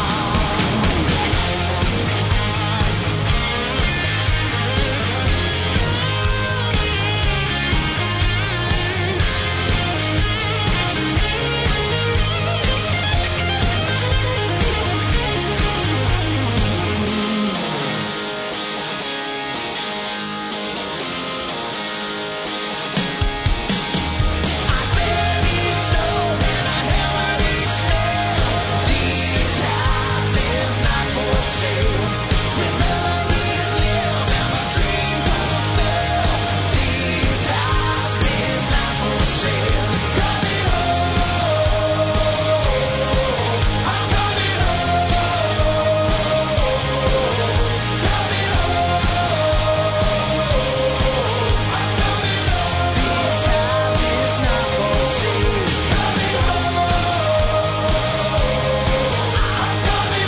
Speaker 5: I said each stone and I hammered each nail. This house is not for sale. When memories live and my dream don't fail. This house is not for sale. Coming home, I'm coming home. Coming home, I'm coming home. This house is not for sale. Coming home, I'm coming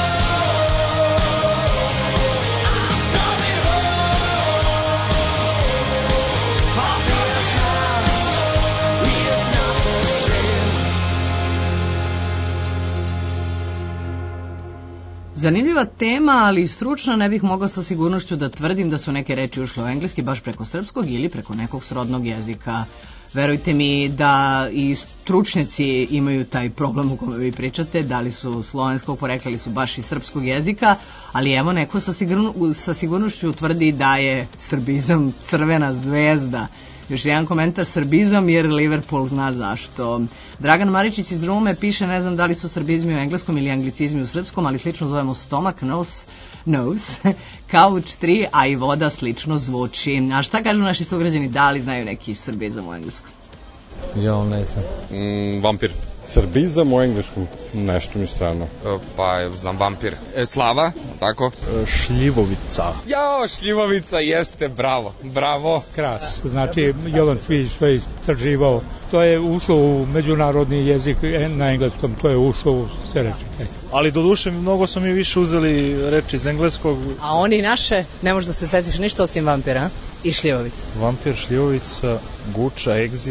Speaker 4: Zanimljiva tema, ali stručna, ne bih mogao sa sigurnošću da tvrdim da su neke reči ušle u engleski baš preko srpskog ili preko nekog srodnog jezika. Verujte mi da i stručnjaci imaju taj problem u kome vi pričate, da li su slovenskog porekla ili su baš iz srpskog jezika, ali evo neko sa, sigurno, sa sigurnošću tvrdi da je srbizam crvena zvezda. Još jedan komentar, srbizam jer Liverpool zna zašto. Dragan Maričić iz Rume piše, ne znam da li su srbizmi u engleskom ili anglicizmi u srpskom, ali slično zovemo stomak, nose, nose, couch, tree, a i voda slično zvuči. A šta kažu naši sugrađani, da li znaju neki srbizam u engleskom?
Speaker 13: Ja, ne znam.
Speaker 14: Mm, vampir.
Speaker 13: Srbizam u engleskom, nešto mi strano.
Speaker 14: E, pa, znam vampir. E, slava, tako?
Speaker 13: E, šljivovica.
Speaker 14: Jao, šljivovica, jeste, bravo, bravo.
Speaker 15: Kras, znači Jovan Cvijić to je istraživao, to je ušlo u međunarodni jezik na engleskom, to je ušlo u sve reči.
Speaker 7: Ali do duše mnogo smo mi više uzeli reči iz engleskog.
Speaker 8: A oni naše, ne možeš da se setiš ništa osim vampira i šljivovica.
Speaker 7: Vampir, šljivovica, guča, exit.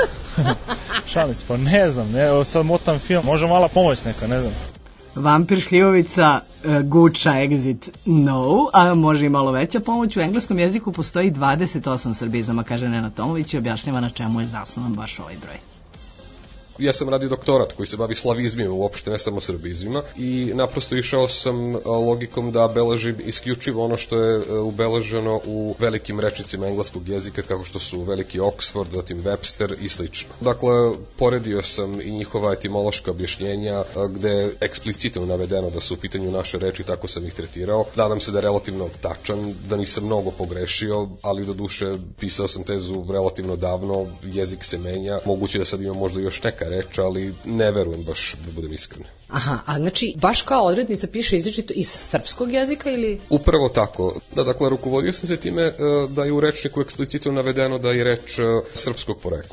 Speaker 7: Šalim se, pa ne znam, ne, sad motam film, može mala pomoć neka, ne znam.
Speaker 4: Vampir, šljivovica, guča, exit, no, a može i malo veća pomoć. U engleskom jeziku postoji dvadeset osam srbizama, kaže Nenad Tomović i objašnjava na čemu je zasnovan baš ovaj broj.
Speaker 12: Ja sam radio doktorat koji se bavi slavizmima, uopšte ne samo srbizmima, i naprosto išao sam logikom da beležim isključivo ono što je ubeleženo u velikim rečnicima engleskog jezika, kako što su veliki Oxford, zatim Webster i slično. Dakle, poredio sam i njihova etimološka objašnjenja gde je eksplicitno navedeno da su u pitanju naše reči, tako sam ih tretirao. Nadam se da je relativno tačan, da nisam mnogo pogrešio, ali do duše pisao sam tezu relativno davno, jezik se menja, moguće da sad imam možda još neka reč, ali ne verujem baš, da budem iskren.
Speaker 8: Aha, a znači baš kao odrednica piše izričito iz srpskog jezika ili?
Speaker 12: Upravo tako. Da, dakle, rukovodio sam se time da je u rečniku eksplicitno navedeno da je reč srpskog porekla.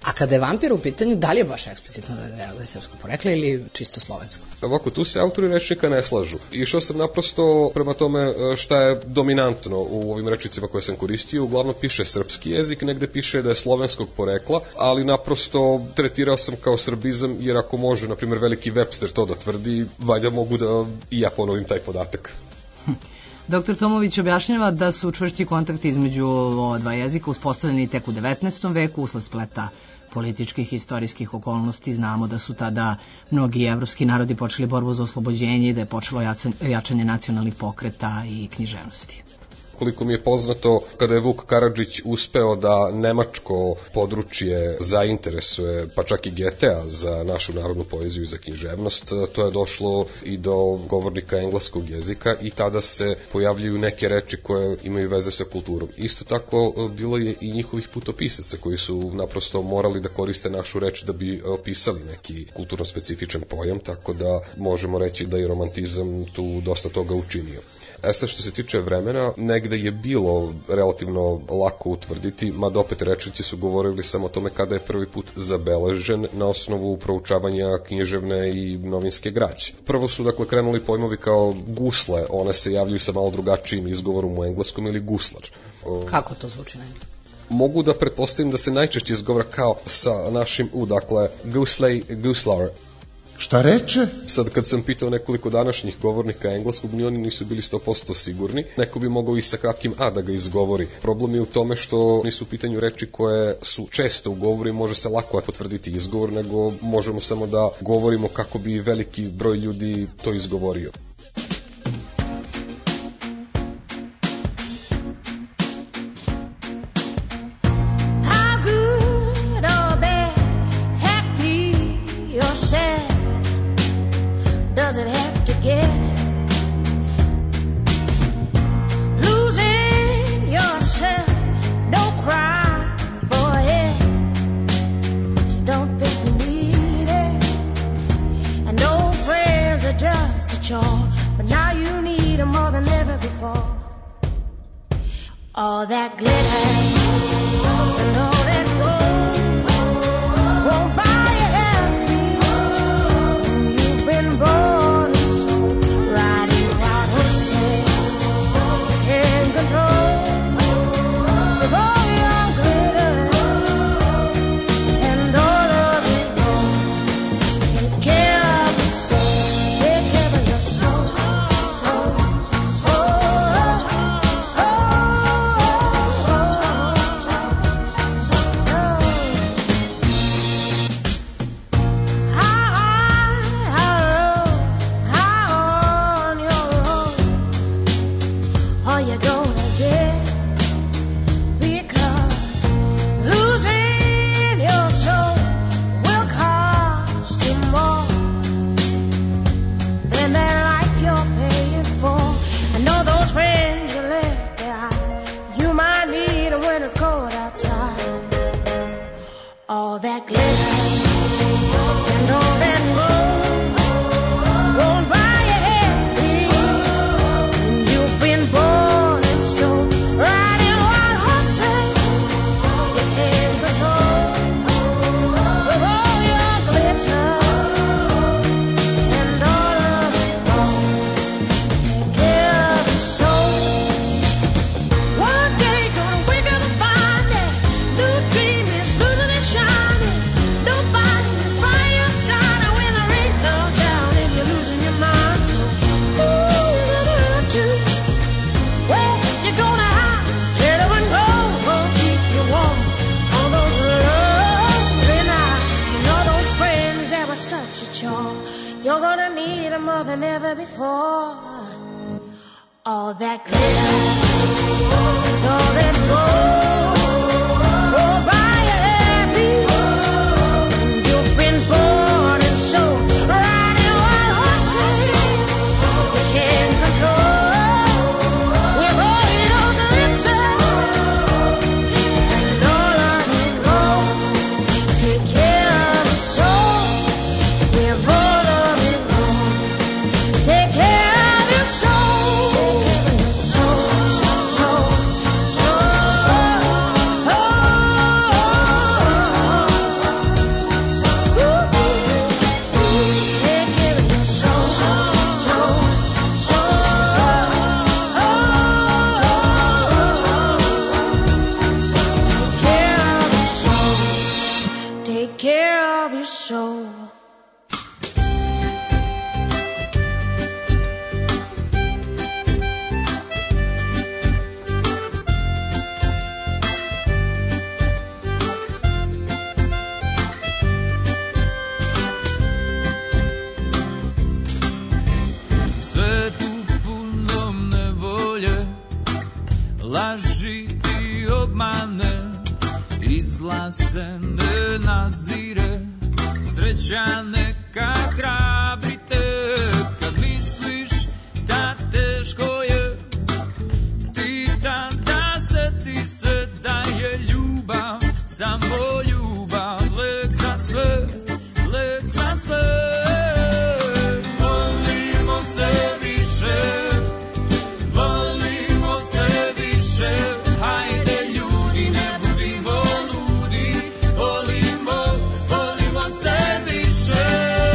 Speaker 8: A kada je vampir u pitanju, da li je baš eksplicitno da je srpsko poreklo ili čisto slovensko?
Speaker 12: Ovako, tu se autori rečnika ne slažu. Išao sam naprosto prema tome šta je dominantno u ovim rečnicima koje sam koristio. Uglavnom piše srpski jezik, negde piše da je slovenskog porekla, ali naprosto tretirao sam kao srbizam, jer ako može, na primjer, veliki Webster to da tvrdi, valjda mogu da i ja ponovim taj podatak.
Speaker 4: Doktor Tomović objašnjava da su čvršći kontakti između ova dva jezika uspostavljeni tek u devetnaestom veku usled spleta političkih i istorijskih okolnosti. Znamo da su tada mnogi evropski narodi počeli borbu za oslobođenje i da je počelo jačanje nacionalnih pokreta i književnosti.
Speaker 12: Koliko mi je poznato, kada je Vuk Karadžić uspeo da nemačko područje zainteresuje, pa čak i Getea za našu narodnu poeziju i za književnost, to je došlo i do govornika engleskog jezika i tada se pojavljuju neke reči koje imaju veze sa kulturom. Isto tako bilo je i njihovih putopisaca koji su naprosto morali da koriste našu reč da bi opisali neki kulturno specifičan pojam, tako da možemo reći da je romantizam tu dosta toga učinio. E sad, što se tiče vremena, negde je bilo relativno lako utvrditi, mada opet rečnici su govorili samo o tome kada je prvi put zabeležen na osnovu proučavanja književne i novinske građe. Prvo su, dakle, krenuli pojmovi kao gusle, one se javljaju sa malo drugačijim izgovorom u engleskom, ili guslar.
Speaker 8: Kako to zvuči na engleskom?
Speaker 12: Mogu da pretpostavim da se najčešće izgovara kao sa našim u, dakle, guslej, guslar.
Speaker 3: Šta reče?
Speaker 12: Sad kad sam pitao nekoliko današnjih govornika engleskog, ni oni nisu bili sto posto sigurni. Neko bi mogao i sa kratkim a da ga izgovori. Problem je u tome što nisu u pitanju reči koje su često u govoru i može se lako potvrditi izgovor, nego možemo samo da govorimo kako bi veliki broj ljudi to izgovorio.
Speaker 6: Does it have to get losing yourself? Don't cry for it. You don't think you need it, and old friends are just a chore. But now you need them more than ever before. All that glitter and all that gold won't buy you happy. You've been born. All that glitter and all that gold won't buy you happy. You've been born and so riding wild horses you can't control with all your glitter and all of it gold. Take care of your soul. One day gonna wake up and find that new dream is losing its shine. Nobody's by your side when the rain comes down and you're losing your mind. So who's gonna hurt you? Where you gonna hide? Let it one go, won't keep you warm on those lonely nights. And all those friends that were such a chore, you're gonna need them more than ever before. All that glitter and all that gold won't buy you happy. You've been born and so riding wild horses you can't control with all your glitter and all of it gold. Take care of your soul with all of it gold. Take care of your soul. Take care of your soul, soul, soul, soul.
Speaker 16: nas se ne nazire, sreća neka hrabrite, kad misliš da teško je, ti tada seti se da je ljubav, samo ljubav, lek za sve, lek za sve. Volimo se više, volimo se više, hajde ljudi ne budimo ludi, volimo, volimo se više.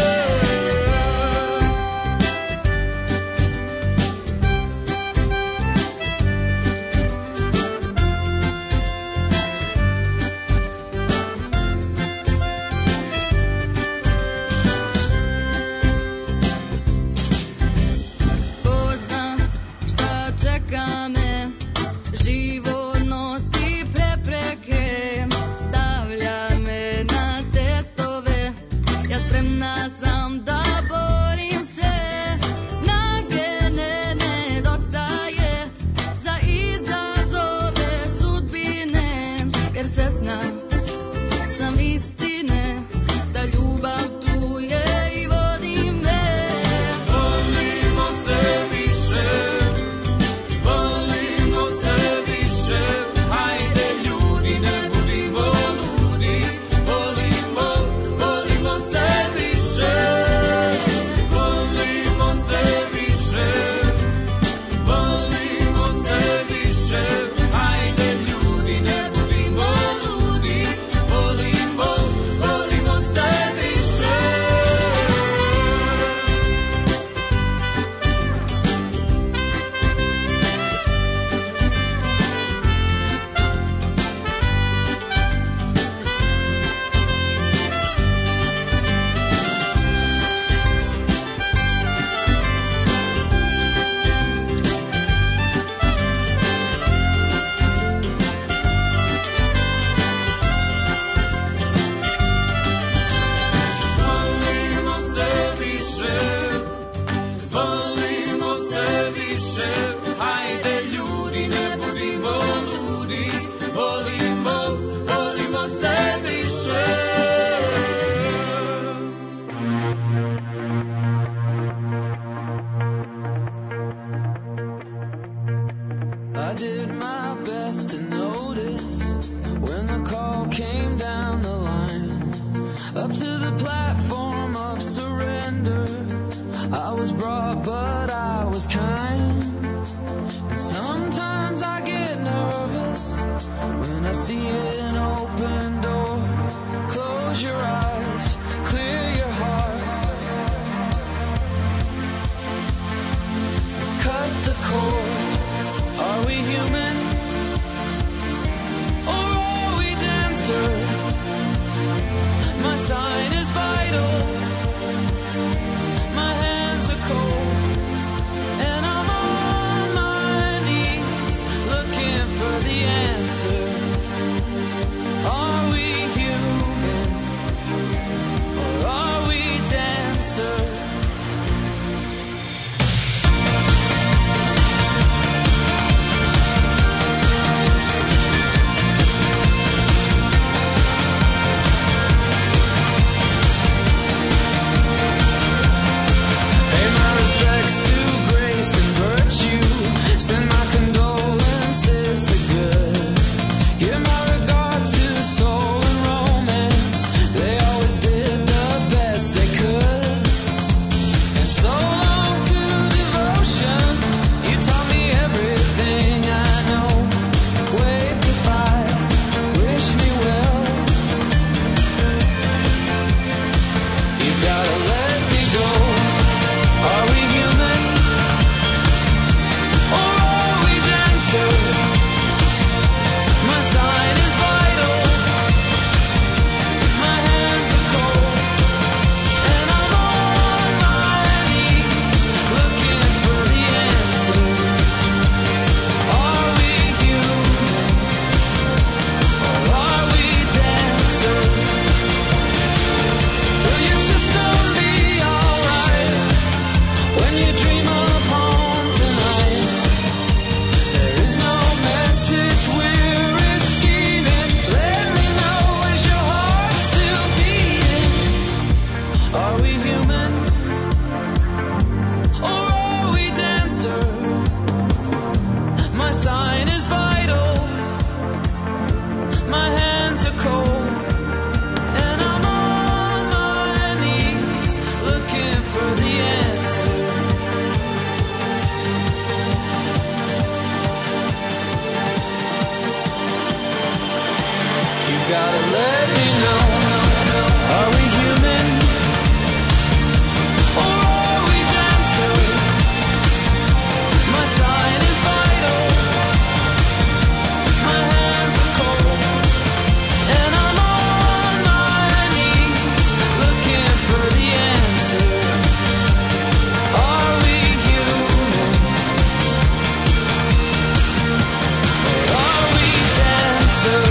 Speaker 6: Poznam šta čeka me, život nosi prepreke, stavlja me na testove, ja spremna sam da borim se, snage ne nedostaje za izazove sudbine, jer svesna sam istine da ljubav tu je i vodi me. Volimo se više, volimo se više, hajde ljudi ne budimo ludi, volimo, volimo se više, volimo se više, volimo se više, hajde ljudi ne budimo ludi, volimo, volimo se više. Volimo se više, volimo se više, hajde ljudi ne budimo ludi, volimo, volimo se više.
Speaker 5: I did my best to notice when the call came down the line, up to the platform of surrender. I was brought, but I was kind. And sometimes I get nervous when I see an open door. Close your eyes, clear your heart, cut the cord. Are we human, or are we dancer? My sign is vital, my hands are cold, and I'm on my knees looking for the answer. human or are we dancer? My sign is vital. My hands are cold. And I'm on my knees looking for the answer. You gotta let me know. Are we human? Or are we dancer? My sign is vital. My hands are cold. And I'm on my knees looking for the answer. Are we human? Or are we dancer?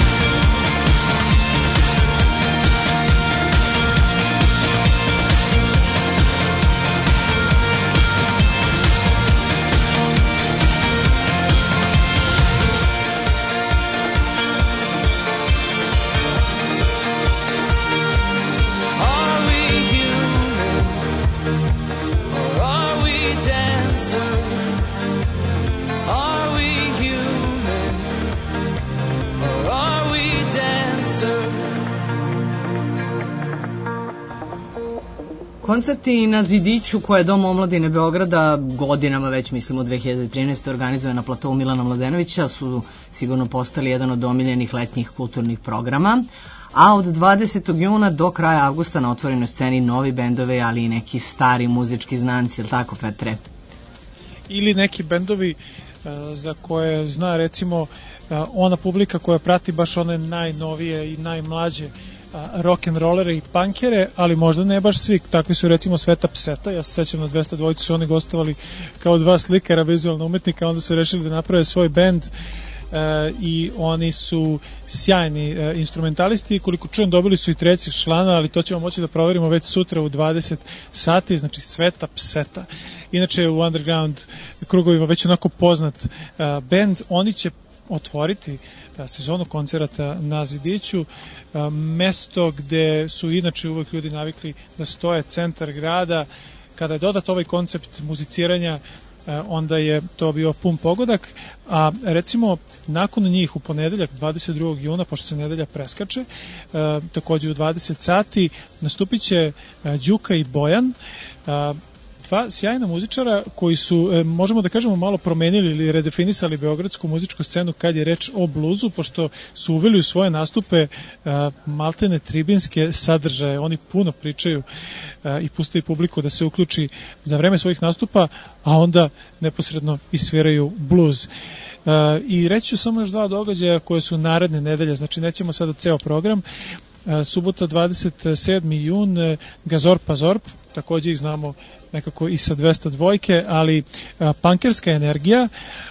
Speaker 5: Are we human? Or are we dancer? Are we human? Or are we dancer?
Speaker 4: Koncerti na Zidiću, koje je Dom omladine Beograda godinama, već mislim od dve hiljade trinaeste. organizuje na platovu Milana Mladenovića, su sigurno postali jedan od omiljenih letnjih kulturnih programa. A od dvadesetog juna do kraja avgusta na otvorenoj sceni novi bendovi, ali i neki stari muzički znanci, je li tako, Petre?
Speaker 17: Ili neki bendovi uh, za koje zna recimo uh, ona publika koja prati baš one najnovije i najmlađe uh, rock'n'rollere i punkere, ali možda ne baš svi. Takvi su recimo Sveta Pseta. Ja se sećam na dvesta dvojicu su oni gostovali kao dva slikara, vizualna umetnika, onda su rešili da naprave svoj bend. E, i oni su sjajni e, instrumentalisti. Koliko čujem, dobili su i trećeg člana, ali to ćemo moći da proverimo već sutra u dvadeset sati. Znači Sveta Pseta, inače u underground krugovima već onako poznat e, bend. Oni će otvoriti e, sezonu koncerata na Zidiću, e, mesto gde su inače uvek ljudi navikli da stoje, centar grada. Kada je dodat ovaj koncept muziciranja, onda je to bio pun pogodak, a recimo nakon njih u ponedeljak dvadeset drugog juna, pošto se nedelja preskače, takođe u dvadeset sati nastupit će Đuka i Bojan, dva sjajna muzičara koji su, možemo da kažemo, malo promenili ili redefinisali beogradsku muzičku scenu kad je reč o bluzu, pošto su uveli u svoje nastupe maltene tribinske sadržaje. Oni puno pričaju i puštaju publiku da se uključi za vreme svojih nastupa, a onda neposredno isviraju bluz. I reći ću samo još dva događaja koje su naredne nedelje, znači nećemo sada ceo program. Subota dvadeset sedmi jun Gazorp Pazorp, takođe ih znamo nekako i sa dvesta dvojke, ali a, pankerska energija,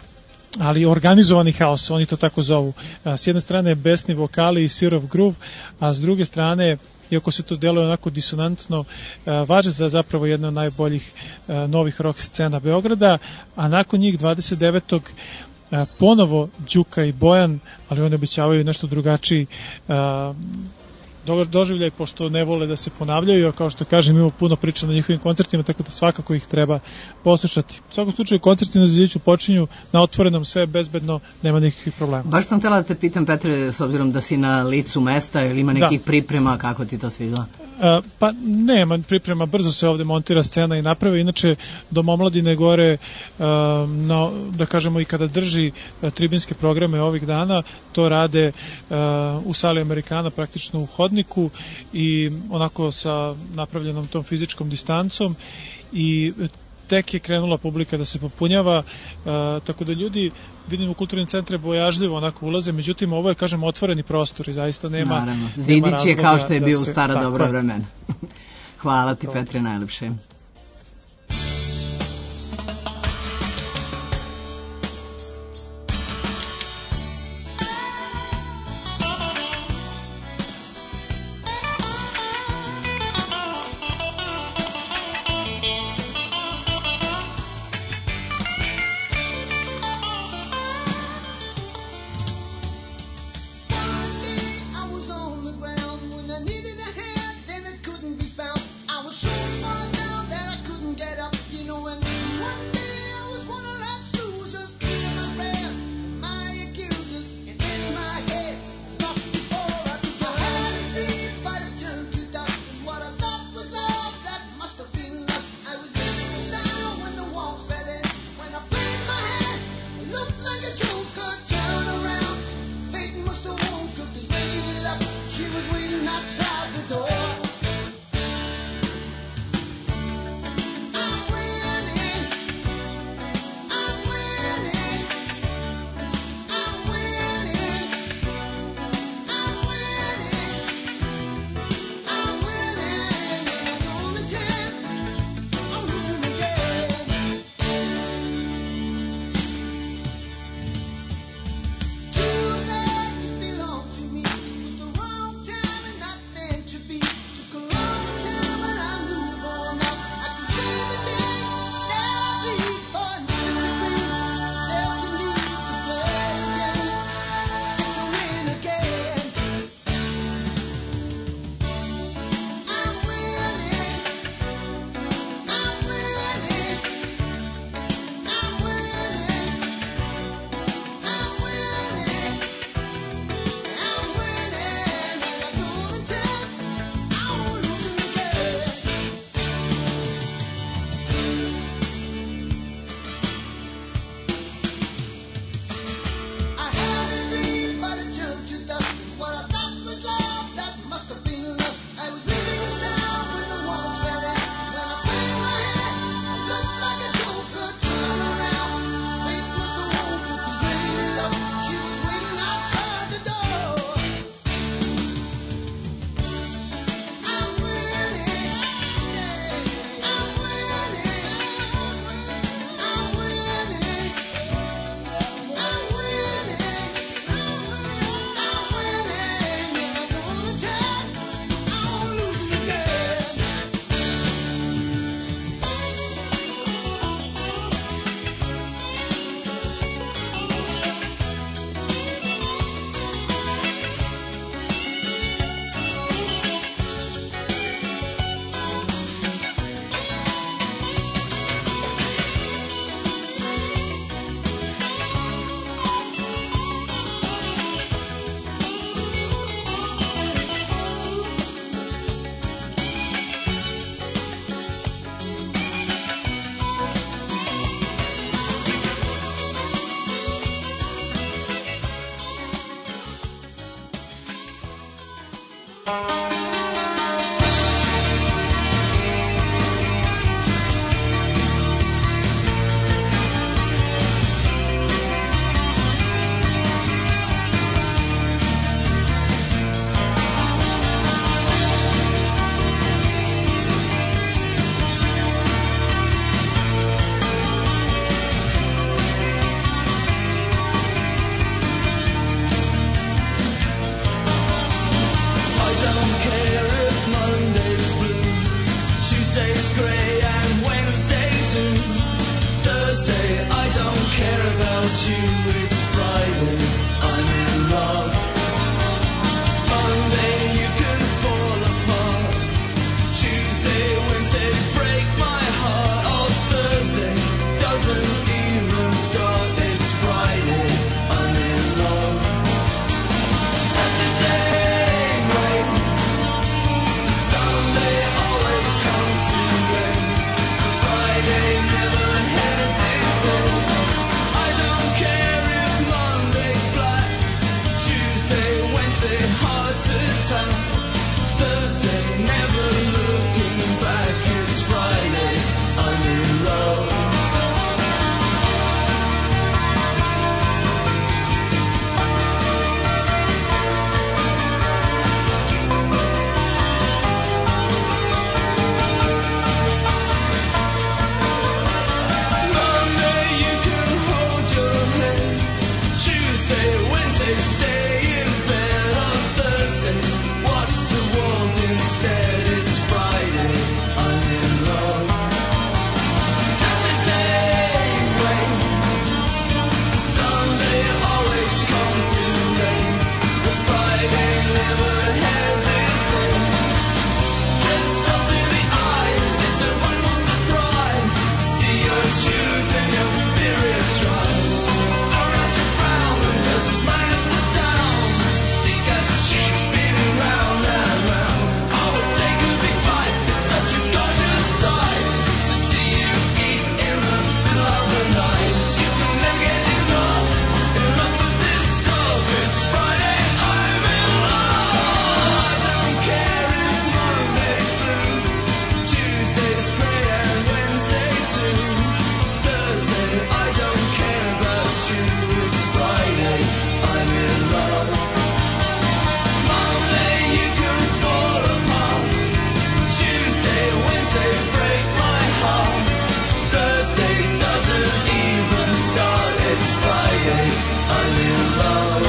Speaker 17: ali organizovani haos, oni to tako zovu. A, s jedne strane besni vokali i sirov groove, a s druge strane, iako se to deluje onako disonantno, a, važe za zapravo jedna od najboljih a, novih rock scena Beograda, a nakon njih dvadeset devetog a, ponovo Đuka i Bojan, ali oni obećavaju nešto drugačiji a, doživljaj, pošto ne vole da se ponavljaju, a kao što kažem, imamo puno priča na njihovim koncertima, tako da svakako ih treba poslušati. U svakom slučaju, koncerti na Zidiću počinju na otvorenom, sve bezbedno, nema nikakvih problema.
Speaker 4: Baš sam htjela da te pitam, Petre, s obzirom da si na licu mesta, ili ima nekih
Speaker 17: da.
Speaker 4: priprema, kako ti to sviđa?
Speaker 17: Uh, pa nema priprema, brzo se ovde montira scena i naprave. Inače, Dom omladine gore, uh, no, da kažemo, i kada drži uh, tribinske programe ovih dana, to rade uh, u sali Amerikana, praktično u hodniku i onako sa napravljenom tom fizičkom distancom, i tek je krenula publika da se popunjava, uh, tako da ljudi, vidim, u kulturnim centre bojažljivo onako ulaze, međutim ovo je, kažem, otvoreni prostor i zaista nema,
Speaker 4: Naravno. Zidić je kao što je bio
Speaker 17: da se,
Speaker 4: u stara dobra
Speaker 17: je.
Speaker 4: vremena. Hvala ti, Petre, najlepše.
Speaker 18: I was on the ground when I needed a hand, then it couldn't be found. I was so
Speaker 5: you, it's Friday, I'm in love. Monday you can fall apart. Tuesday, Wednesday break my heart. Oh, Thursday doesn't even start. It's Friday, I'm in love. Saturday, wait. Sunday always comes too late. Friday never hesitate. I don't care if Monday's black. Tuesday, Wednesday hard to tell. Thursday never looking back. It's Friday, I'm in love. Monday you can hold your head. Tuesday, Wednesday stay in bed. On Thursday watch the walls instead. It's Friday, I'm in love. Saturday, wait. Sunday always comes too late. But Friday never hesitate. Dressed up to the eyes, it's a wonderful surprise. See your shoes and your spirits rise. Throw out your frown and just smile at the sound. Seagull's cheek spinning round and round. Always take a big bite, it's such a gorgeous sight. To see you eat in the middle of the night. You can never get enough, enough of this stuff. It's Friday, I'm in love. I don't care if Monday's blue. Tuesday's grey and Wednesday too. Thursday, I don't care about you. It's Friday, I'm in love. Monday, you can fall apart. Tuesday, Wednesday break my heart. Thursday doesn't even start. It's Friday, I'm in love.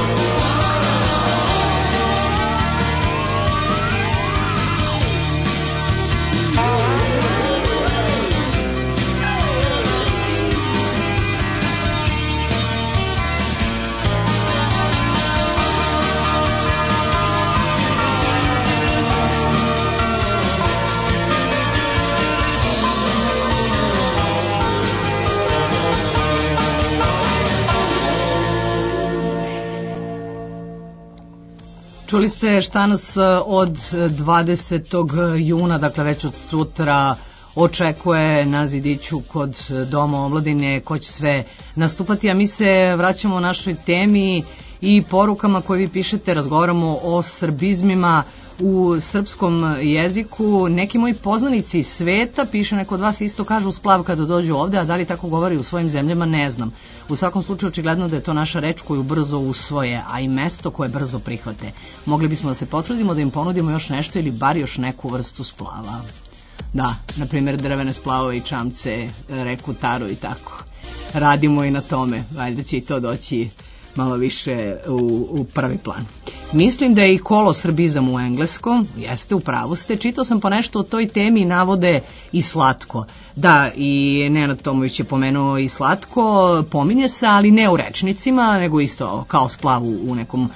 Speaker 4: Čuli ste šta nas e, od dvadesetog juna, dakle već od sutra, očekuje na zidiću kod Doma omladine, ko će sve nastupati, a mi se vraćamo našoj temi i porukama koje vi pišete. Razgovaramo o srbizmima u srpskom jeziku. Neki moji poznanici iz sveta, piše neko od vas, isto kažu splav kada dođu ovde, a da li tako govori u svojim zemljama, ne znam. U svakom slučaju očigledno da je to naša reč koju brzo usvoje, a i mesto koje brzo prihvate. Mogli bismo da se potrudimo da im ponudimo još nešto ili bar još neku vrstu splava. Da, na primjer drvene splavove i čamce, reku Taru i tako. Radimo i na tome, valjda će i to doći malo više u, u prvi plan. Mislim da je i kolo srbizam u engleskom, jeste, u pravu ste, čitao sam po nešto o toj temi i navode i slatko. Da, i Nenad Tomović je pomenuo i slatko, pominje se, ali ne u rečnicima, nego isto kao splav u, u nekom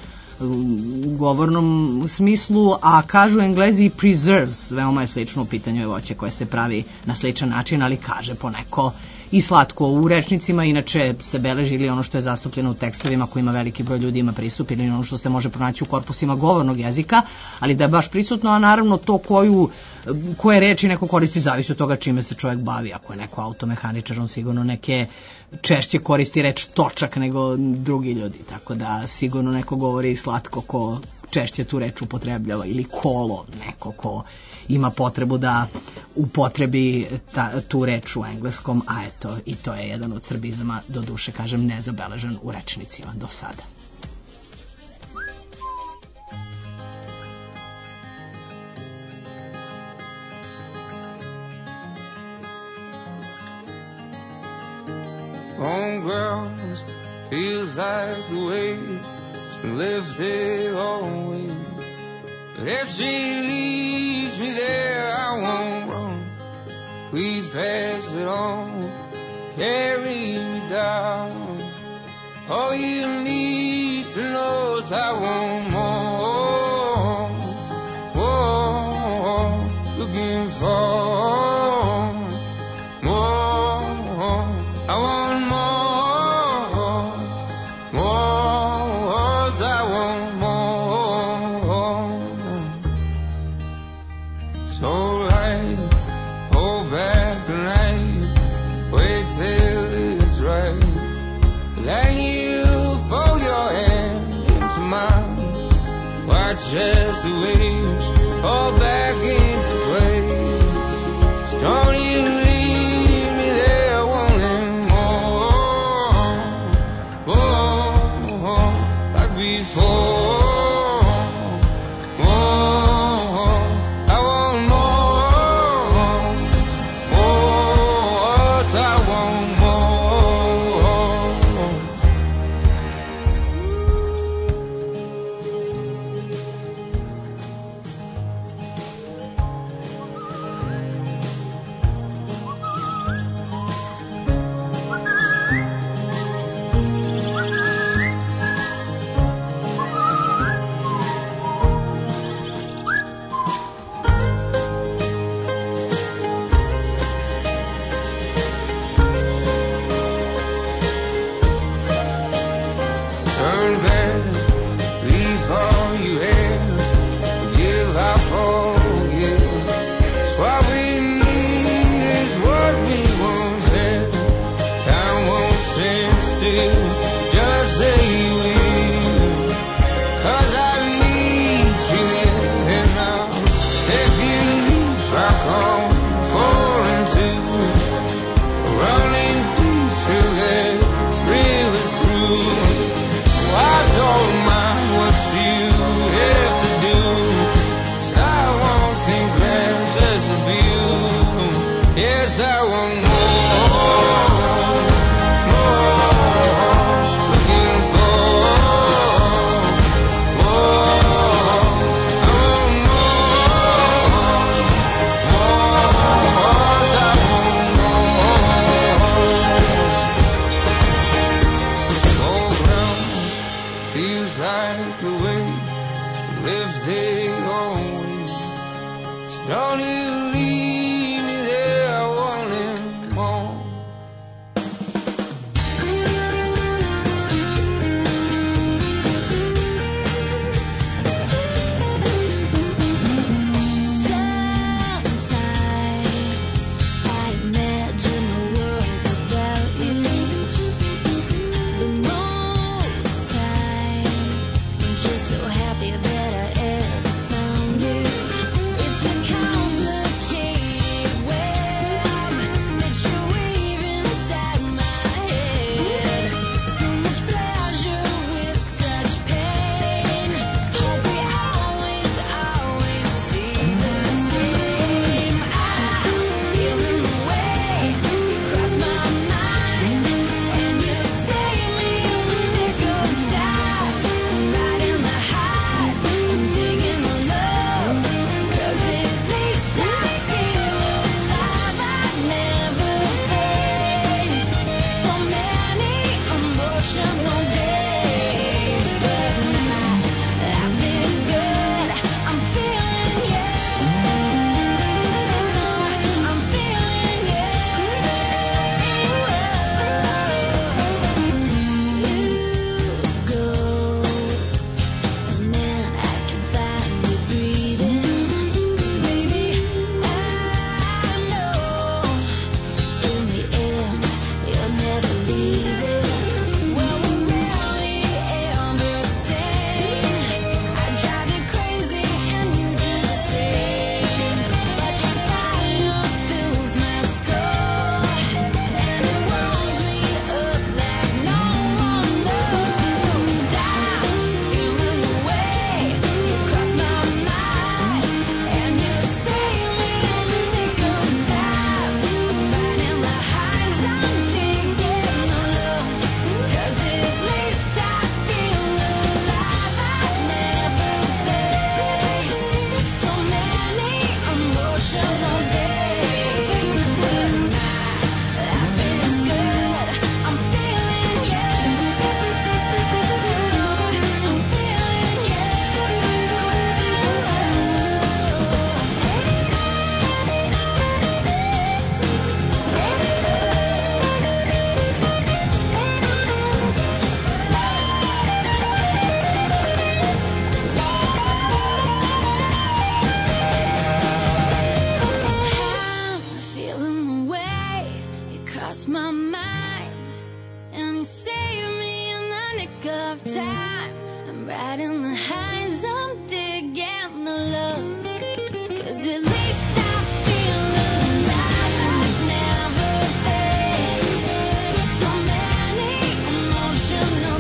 Speaker 4: govornom smislu, a kažu Englezi preserves, veoma je slično u pitanju je voće koje se pravi na sličan način, ali kaže poneko i slatko u rečnicima, inače se beleži ili ono što je zastupljeno u tekstovima kojima veliki broj ljudi ima pristup ili ono što se može pronaći u korpusima govornog jezika, ali da je baš prisutno, a naravno to koju, koje reči neko koristi zavisi od toga čime se čovjek bavi. Ako je neko automehaničar, on sigurno neke češće koristi reč točak nego drugi ljudi, tako da sigurno neko govori slatko ko češće tu reč upotrebljava, ili kolo, neko ko ima potrebu da upotrebi ta, tu reč u engleskom, a eto, i to je jedan od srbizama, do duše, kažem, nezabeležen u rečnicima do sada.
Speaker 16: Homegirls feels like the way it's been lifted always. If she leaves me there, I won't run. Please pass it on, carry me down. All you need to know is I want more, more, looking for more, I want more, more, I want more. So light, hold back the night, wait till it's right. Then you fold your hand into mine. Watch as the waves fall back into place. Don't you leave me there wanting more, more, like before. More, I want more, more, I want more. Turn back, leave all you have, forgive, I forgive. It's what we need, is what we once had. Time won't stand still, just say you will. 'Cause I need you there now. If you leave, I come falling too, running deep till that river's through. I don't mind what you have to do, 'cause I won't think less just of you. Yes, I want more, more, looking for more. I want more, more, I want more. More ground feels like the way lifted always. Don't you leave me there wanting more,
Speaker 6: of time. I'm riding the highs, I'm digging the love. 'Cause at least I feel alive. I've never faced so many emotional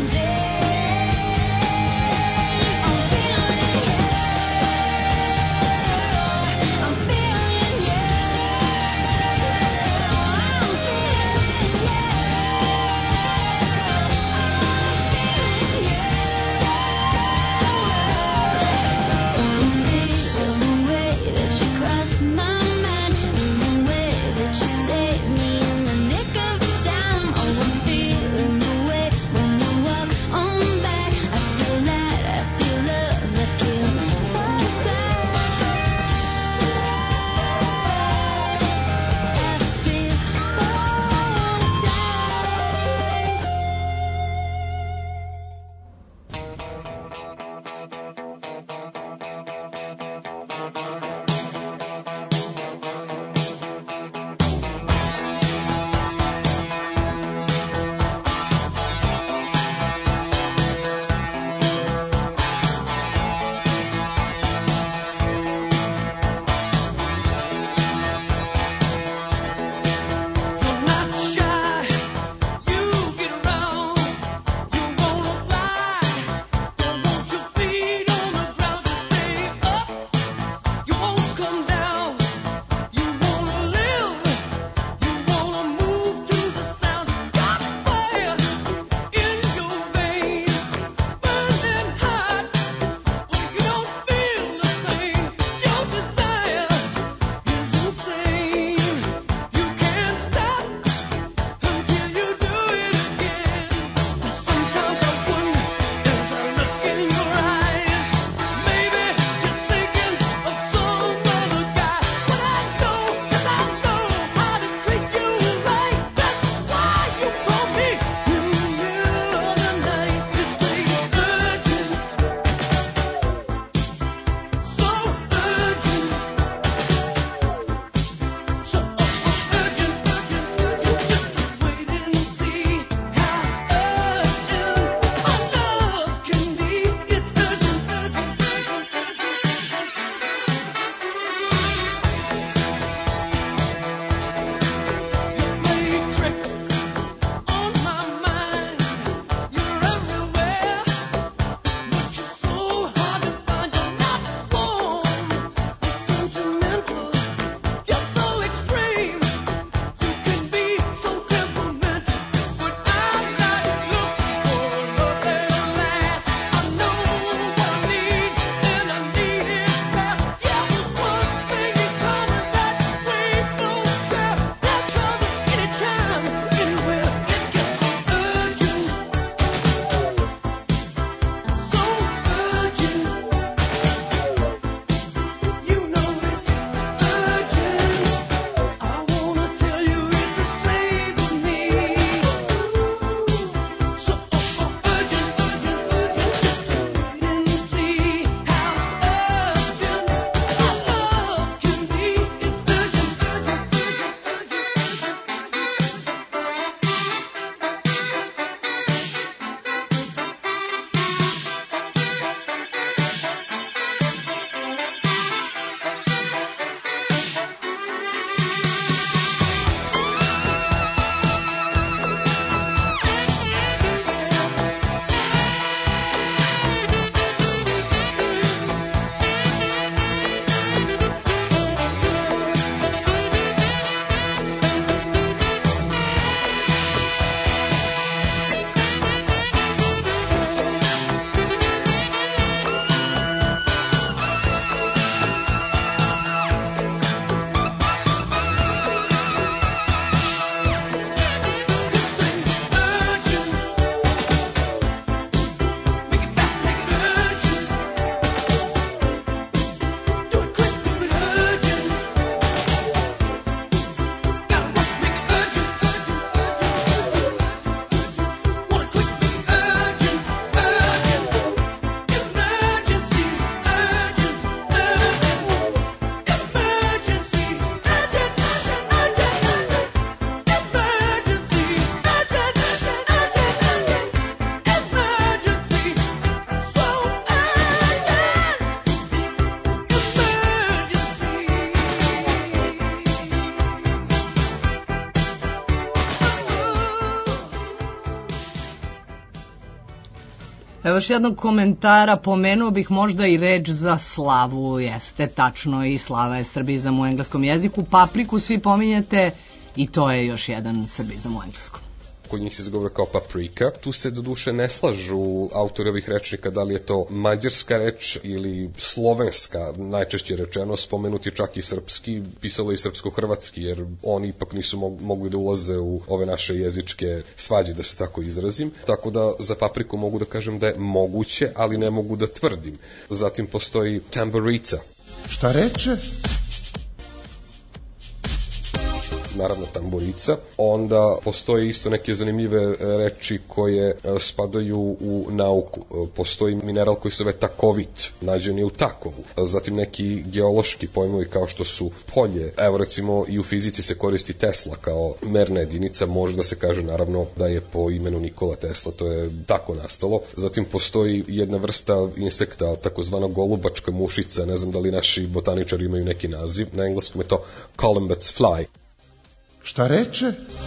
Speaker 6: days. I'm feeling you. I'm feeling you. I'm feeling you. I'm feeling you.
Speaker 4: Evo još jednog komentara, pomenuo bih možda i reč za slavu, jeste tačno, i slava je srbizam u engleskom jeziku, papriku svi pominjete i to je još jedan srbizam u engleskom.
Speaker 12: Kod njih se izgovara kao paprika. Tu se do duše ne slažu autori ovih rečnika da li je to mađarska reč ili slovenska, najčešće rečeno, spomenuti čak i srpski, pisalo i srpsko-hrvatski, jer oni ipak nisu mogli da ulaze u ove naše jezičke svađe, da se tako izrazim. Tako da za papriku mogu da kažem da je moguće, ali ne mogu da tvrdim. Zatim postoji tamburica.
Speaker 3: Šta reče?
Speaker 12: Naravno tamburica. Onda postoje isto neke zanimljive reči koje spadaju u nauku. Postoji mineral koji se zove takovit, nađen je u Takovu. Zatim neki geološki pojmovi kao što su polje. Evo recimo i u fizici se koristi Tesla kao merna jedinica, može da se kaže naravno da je po imenu Nikola Tesla, to je tako nastalo. Zatim postoji jedna vrsta insekta, takozvana golubačka mušica, ne znam da li naši botaničari imaju neki naziv, na engleskom je to Columba's fly.
Speaker 3: Šta reče?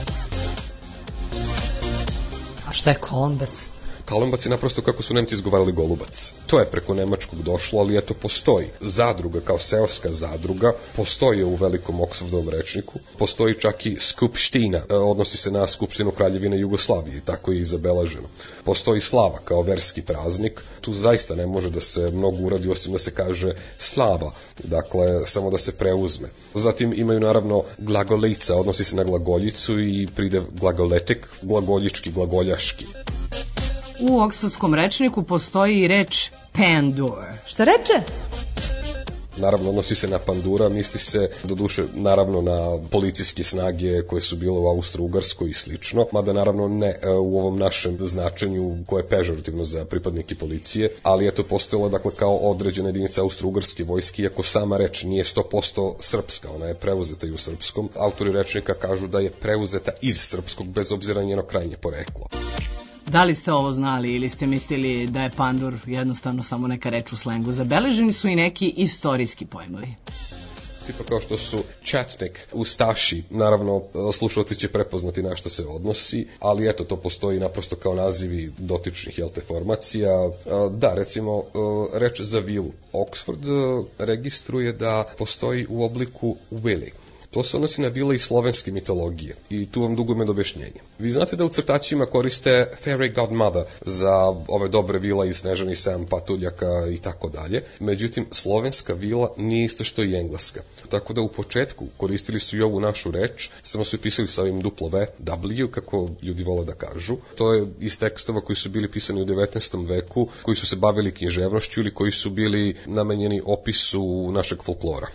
Speaker 8: A šta je kolombac?
Speaker 12: Kolombac je naprosto kako su Nemci izgovarali golubac. To je preko nemačkog došlo, ali eto postoji. Zadruga kao seoska zadruga postoji u velikom Oxfordovom rečniku. Postoji čak i skupština, odnosi se na Skupštinu Kraljevine Jugoslavije, tako je i zabeleženo. Postoji slava kao verski praznik. Tu zaista ne može da se mnogo uradi osim da se kaže slava, dakle samo da se preuzme. Zatim imaju naravno glagolica, odnosi se na glagoljicu i pridev glagoletik, glagoljički, glagoljaški.
Speaker 4: U oksfordskom rečniku postoji i reč pandur.
Speaker 1: Šta reče?
Speaker 12: Naravno, odnosi se na pandura, misli se do duše naravno na policijske snage koje su bile u Austro-Ugarskoj i slično, mada naravno ne u ovom našem značenju koje je pežorativno za pripadnike policije, ali eto postojala dakle kao određena jedinica Austro-Ugarske vojske, iako sama reč nije sto posto srpska, ona je preuzeta i u srpskom. Autori rečnika kažu da je preuzeta iz srpskog bez obzira na njeno krajnje poreklo.
Speaker 4: Da li ste ovo znali ili ste mislili da je pandur jednostavno samo neka reč u slengu? Zabeleženi su i neki istorijski pojmovi.
Speaker 12: Tipa kao što su četnik, ustaši, naravno slušalci će prepoznati na što se odnosi, ali eto to postoji naprosto kao nazivi dotičnih jelte formacija. Da, recimo reč za vilu. Oxford registruje da postoji u obliku vili. To se odnosi na vile iz slovenske mitologije i tu vam dugujemo objašnjenje. Vi znate da u crtačima koriste fairy godmother za ove dobre vila iz Snežani sedam patuljaka i tako dalje. Međutim, slovenska vila nije isto što i engleska. Tako da u početku koristili su i ovu našu reč, samo su pisali sa ovim duplo V, W, kako ljudi vole da kažu. To je iz tekstova koji su bili pisani u devetnaestom veku, koji su se bavili književnošću ili koji su bili namenjeni opisu našeg folklora.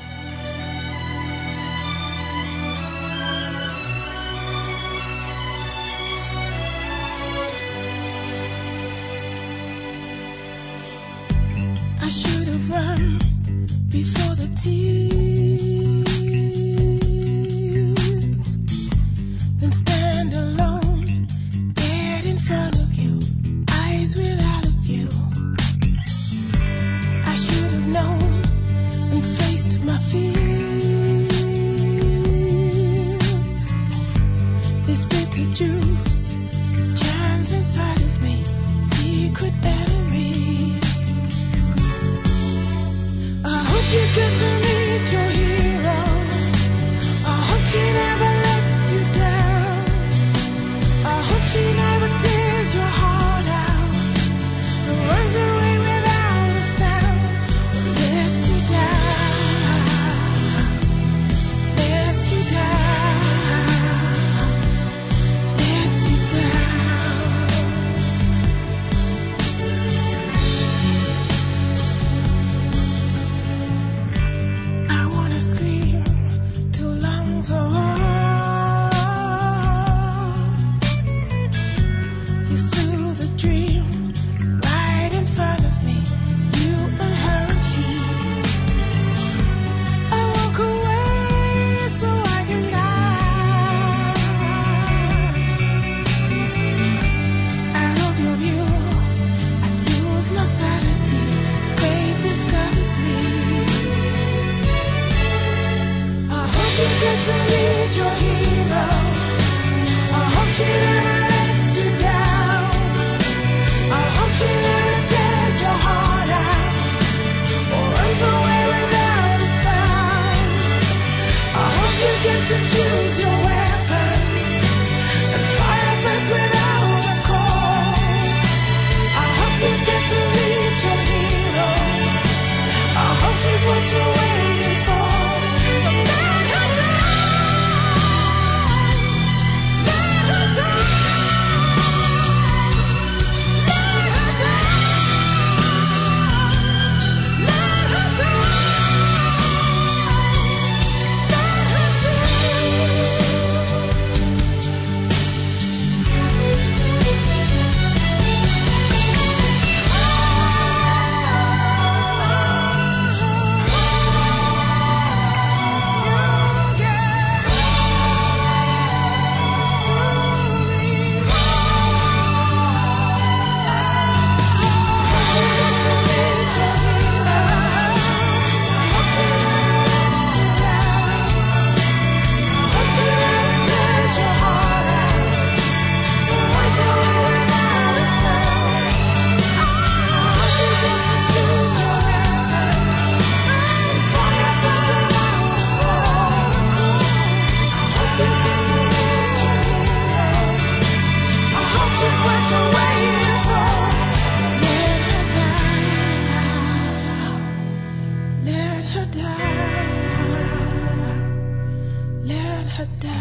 Speaker 6: I should have run before the tears, then stand alone, dead in front of you, eyes without a view. I should have known and faced my fears. This bitter juice churns inside of me, secret battery. I hope you get to me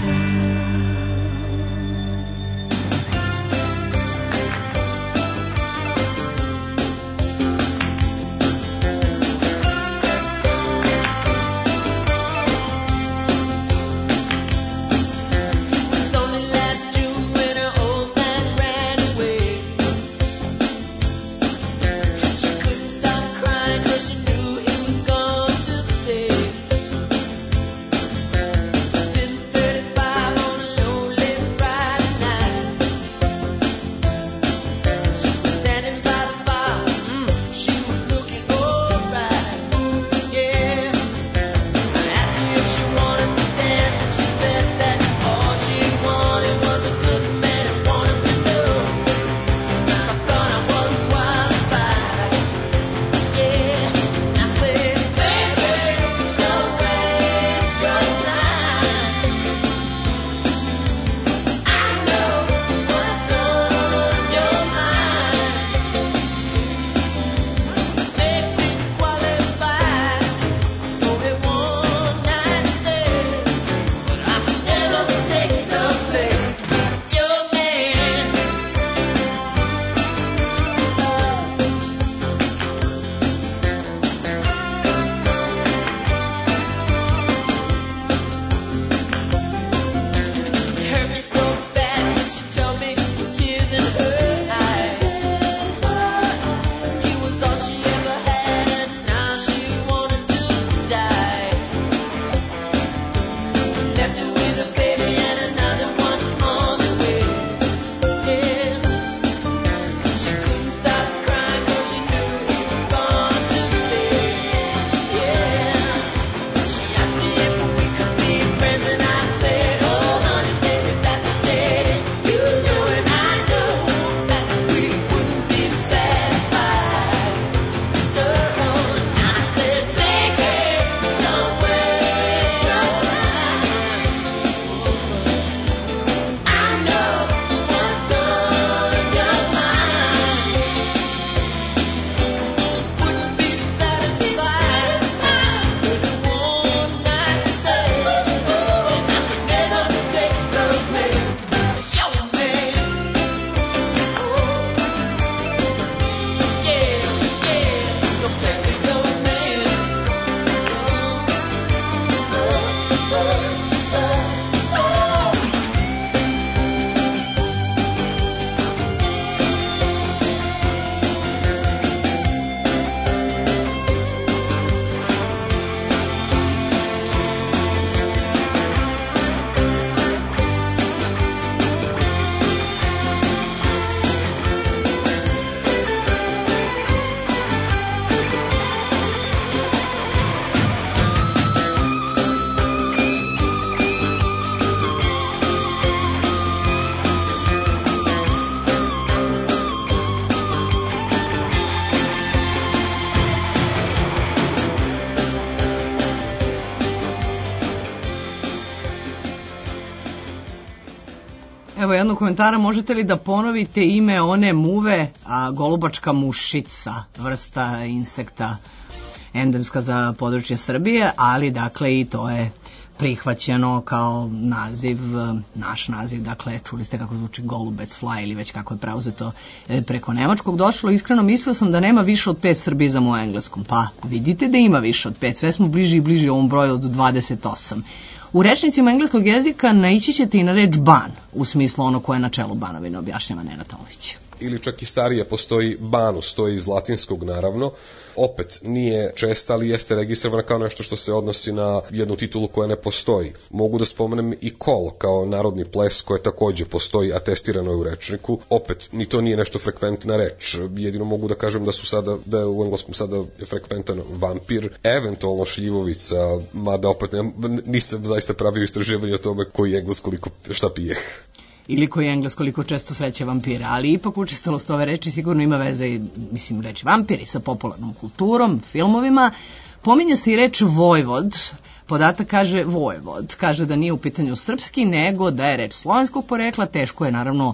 Speaker 4: Evo jednog komentara, možete li da ponovite ime one muve, a golubačka mušica, vrsta insekta endemska za područje Srbije, ali dakle i to je prihvaćeno kao naziv, naš naziv, dakle čuli ste kako zvuči golubec, fly ili već kako je preuzeto preko nemačkog. Došlo, iskreno mislio sam da nema više od pet srbizama u engleskom, pa vidite da ima više od pet, sve smo bliži i bliži ovom broju od dvadeset osam. U rečnicima engleskog jezika naići ćete i na reč ban, u smislu ono koje je na čelu Banovine, objašnjava Nenad Tomović.
Speaker 12: Ili čak i starije postoji banus, stoji iz latinskog naravno, opet nije česta, ali jeste registrovana kao nešto što se odnosi na jednu titulu koja ne postoji. Mogu da spomenem i kol kao narodni ples koje takođe postoji, a testirano je u rečniku, opet ni to nije nešto frekventna reč, jedino mogu da kažem da su sada, da je u engleskom sada frekventan vampir, eventualno šljivovica, mada opet ne, nisam zaista pravio istraživanje o tome koji engles koliko šta pije.
Speaker 4: Ili koji engles koliko često sreće vampira, ali ipak učestalost ove reči sigurno ima veze i, mislim, reč vampiri sa popularnom kulturom, filmovima. Pominje se i reč vojvod, podatak kaže vojvod, kaže da nije u pitanju srpski, nego da je reč slovenskog porekla, teško je naravno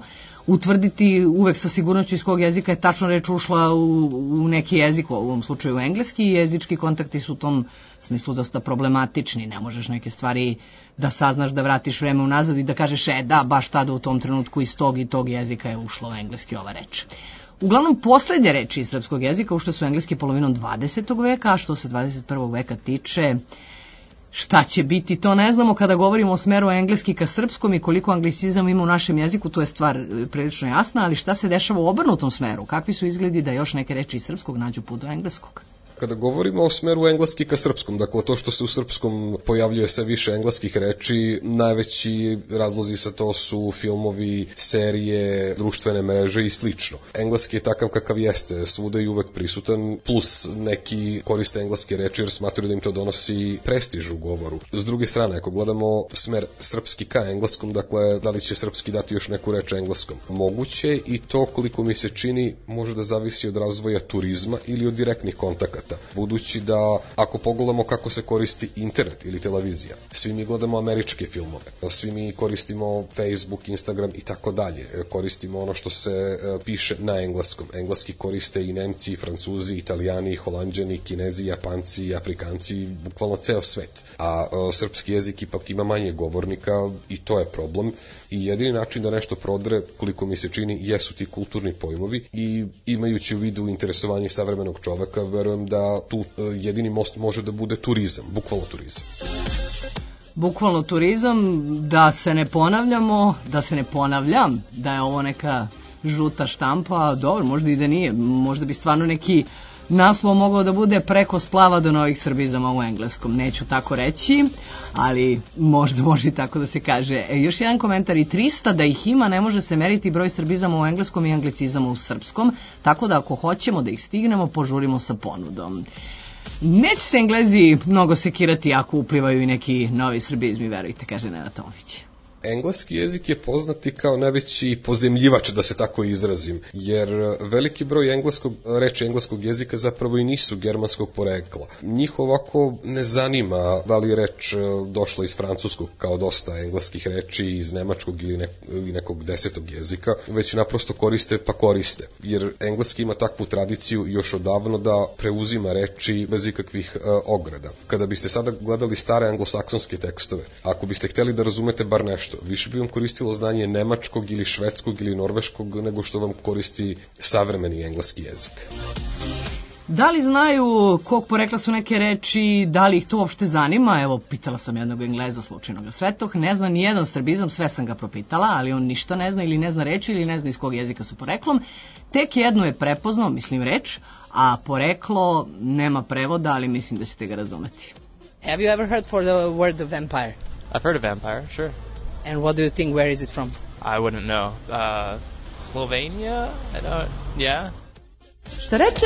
Speaker 4: utvrditi uvek sa sigurnošću iz kog jezika je tačno reč ušla u, u neki jezik, u ovom slučaju engleski, i jezički kontakti su u tom smislu dosta problematični. Ne možeš neke stvari da saznaš, da vratiš vreme unazad i da kažeš, e da, baš tada u tom trenutku iz tog i tog jezika je ušla u engleski ova reč. Uglavnom, poslednje reči iz srpskog jezika ušle su u engleski polovinom dvadesetog veka, a što se dvadeset prvog veka tiče, šta će biti, to ne znamo. Kada govorimo o smeru engleski ka srpskom i koliko anglicizama ima u našem jeziku, to je stvar prilično jasna, ali šta se dešava u obrnutom smeru? Kakvi su izgledi da još neke reči iz srpskog nađu put do engleskog?
Speaker 12: Kada govorimo o smeru engleski ka srpskom, dakle to što se u srpskom pojavljuje sve više engleskih reči, najveći razlozi sa to su filmovi, serije, društvene mreže i slično. Engleski je takav kakav jeste, svuda i uvek prisutan, plus neki koriste engleske reči jer smatruju da im to donosi prestiž u govoru. S druge strane, ako gledamo smer srpski ka engleskom, dakle da li će srpski dati još neku reč engleskom? Moguće, i to koliko mi se čini može da zavisi od razvoja turizma ili od direktnih kontakata. Budući da ako pogledamo kako se koristi internet ili televizija, svi mi gledamo američke filmove, svi mi koristimo Facebook, Instagram i tako dalje, koristimo ono što se piše na engleskom. Engleski koriste i Nemci, i Francuzi, i Italijani, i Holanđani, i Kinezi, i Japanci, i Afrikanci, bukvalno ceo svet. A srpski jezik ipak ima manje govornika i to je problem. I jedini način da nešto prodre, koliko mi se čini, jesu ti kulturni pojmovi, i imajući u vidu interesovanje savremenog čoveka, verujem da tu jedini most može da bude turizam, bukvalno turizam.
Speaker 4: Bukvalno turizam, da se ne ponavljamo, da se ne ponavljam, da je ovo neka žuta štampa, dobro, možda i da nije, možda bi stvarno neki naslov mogao da bude preko splava do novih srbizama u engleskom. Neću tako reći, ali možda može i tako da se kaže. E, još jedan komentar, i trista da ih ima, ne može se meriti broj srbizama u engleskom i anglicizama u srpskom, tako da ako hoćemo da ih stignemo, požurimo sa ponudom. Neće se Englezi mnogo sekirati ako uplivaju i neki novi srbizmi, verujte, kaže Nenad Tomović.
Speaker 12: Engleski jezik je poznati kao najveći pozemljivač, da se tako izrazim, jer veliki broj engleskog, reči engleskog jezika zapravo i nisu germanskog porekla. Njih ovako ne zanima da li je reč došla iz francuskog, kao dosta engleskih reči, iz nemačkog ili, ne, ili nekog desetog jezika, već naprosto koriste pa koriste, jer engleski ima takvu tradiciju još odavno da preuzima reči bez ikakvih uh, ograda. Kada biste sada gledali stare anglosaksonske tekstove, ako biste hteli da razumete bar nešto, više bi vam koristilo znanje nemačkog ili švedskog ili norveškog nego što vam koristi savremeni engleski jezik.
Speaker 4: Da li znaju kog porekla su neke reči, da li ih to uopšte zanima? Evo, pitala sam jednog Engleza, slučajno ga sretoh, ne zna ni jedan srbizam, sve sam ga propitala, ali on ništa ne zna, ili ne zna reči, ili ne zna iz kog jezika su poreklom. Tek jednu je prepoznao, mislim reč, a poreklo nema prevoda, ali mislim da ćete ga razumeti.
Speaker 8: Have you ever heard for the word vampire?
Speaker 18: I've heard of vampire, sure.
Speaker 8: And what do you think, where is it from?
Speaker 18: I wouldn't know. Uh, Slovenia? I don't, yeah.
Speaker 1: Šta reče?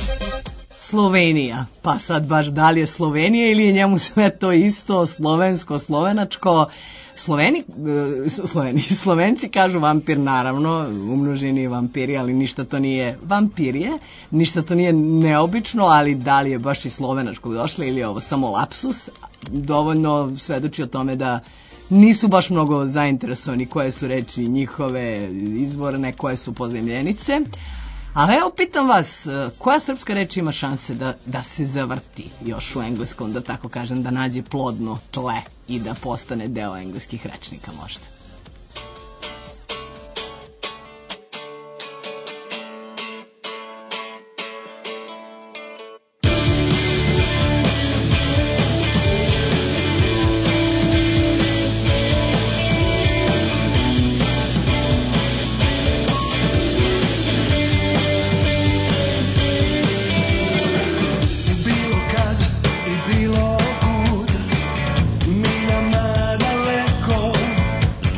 Speaker 4: Slovenija. Pa sad baš da li je Slovenija ili je njemu sve to isto, slovensko, slovenačko. Sloveni, Sloveni, Slovenci kažu vampir, naravno, u množini vampiri, ali ništa to nije vampirije, ništa to nije neobično, ali da li je baš i slovenačkog došlo ili je ovo samo lapsus, dovoljno svedoči o tome da nisu baš mnogo zainteresovani koje su reči njihove izvorne, koje su pozemljenice. Ali evo, pitam vas, koja srpska reč ima šanse da, da se zavrti još u engleskom, da tako kažem, da nađe plodno tle i da postane deo engleskih rečnika možda?
Speaker 5: Bilo kud, miljama daleko,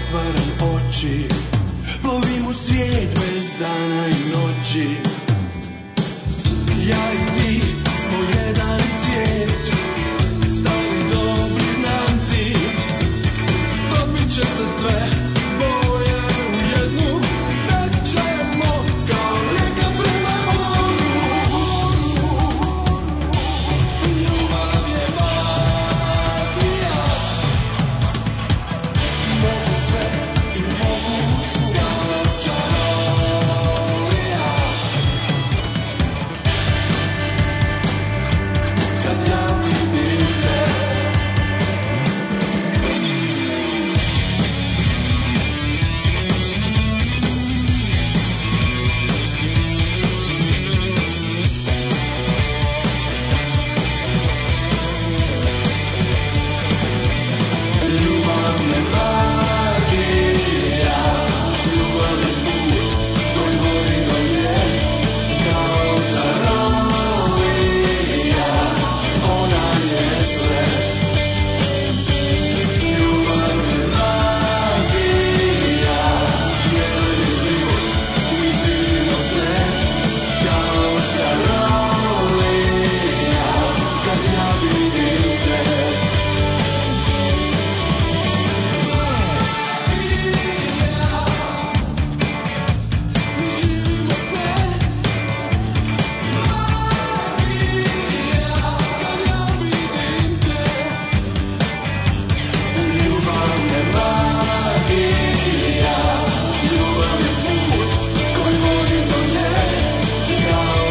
Speaker 5: zatvaram oči, plovim u svijet bez dana i noći. Ja i ti smo jedan svijet, stari dobri znanci. Stopit će se sve boje u jednu, krećemo kao rijeka prema moru. Ljubav je magija, mogu sve i mogu svuda. Čarolija, kad ja vidim te. Ljubav je magija, ljubav je put koji vodi do nje, kao čarolija, ona je sve. Ljubav je magija, jedan je život, mi živimo sve, kao čarolija, kad ja vidim te. Ljubav je magija, ljubav je put koji vodi do nje, kao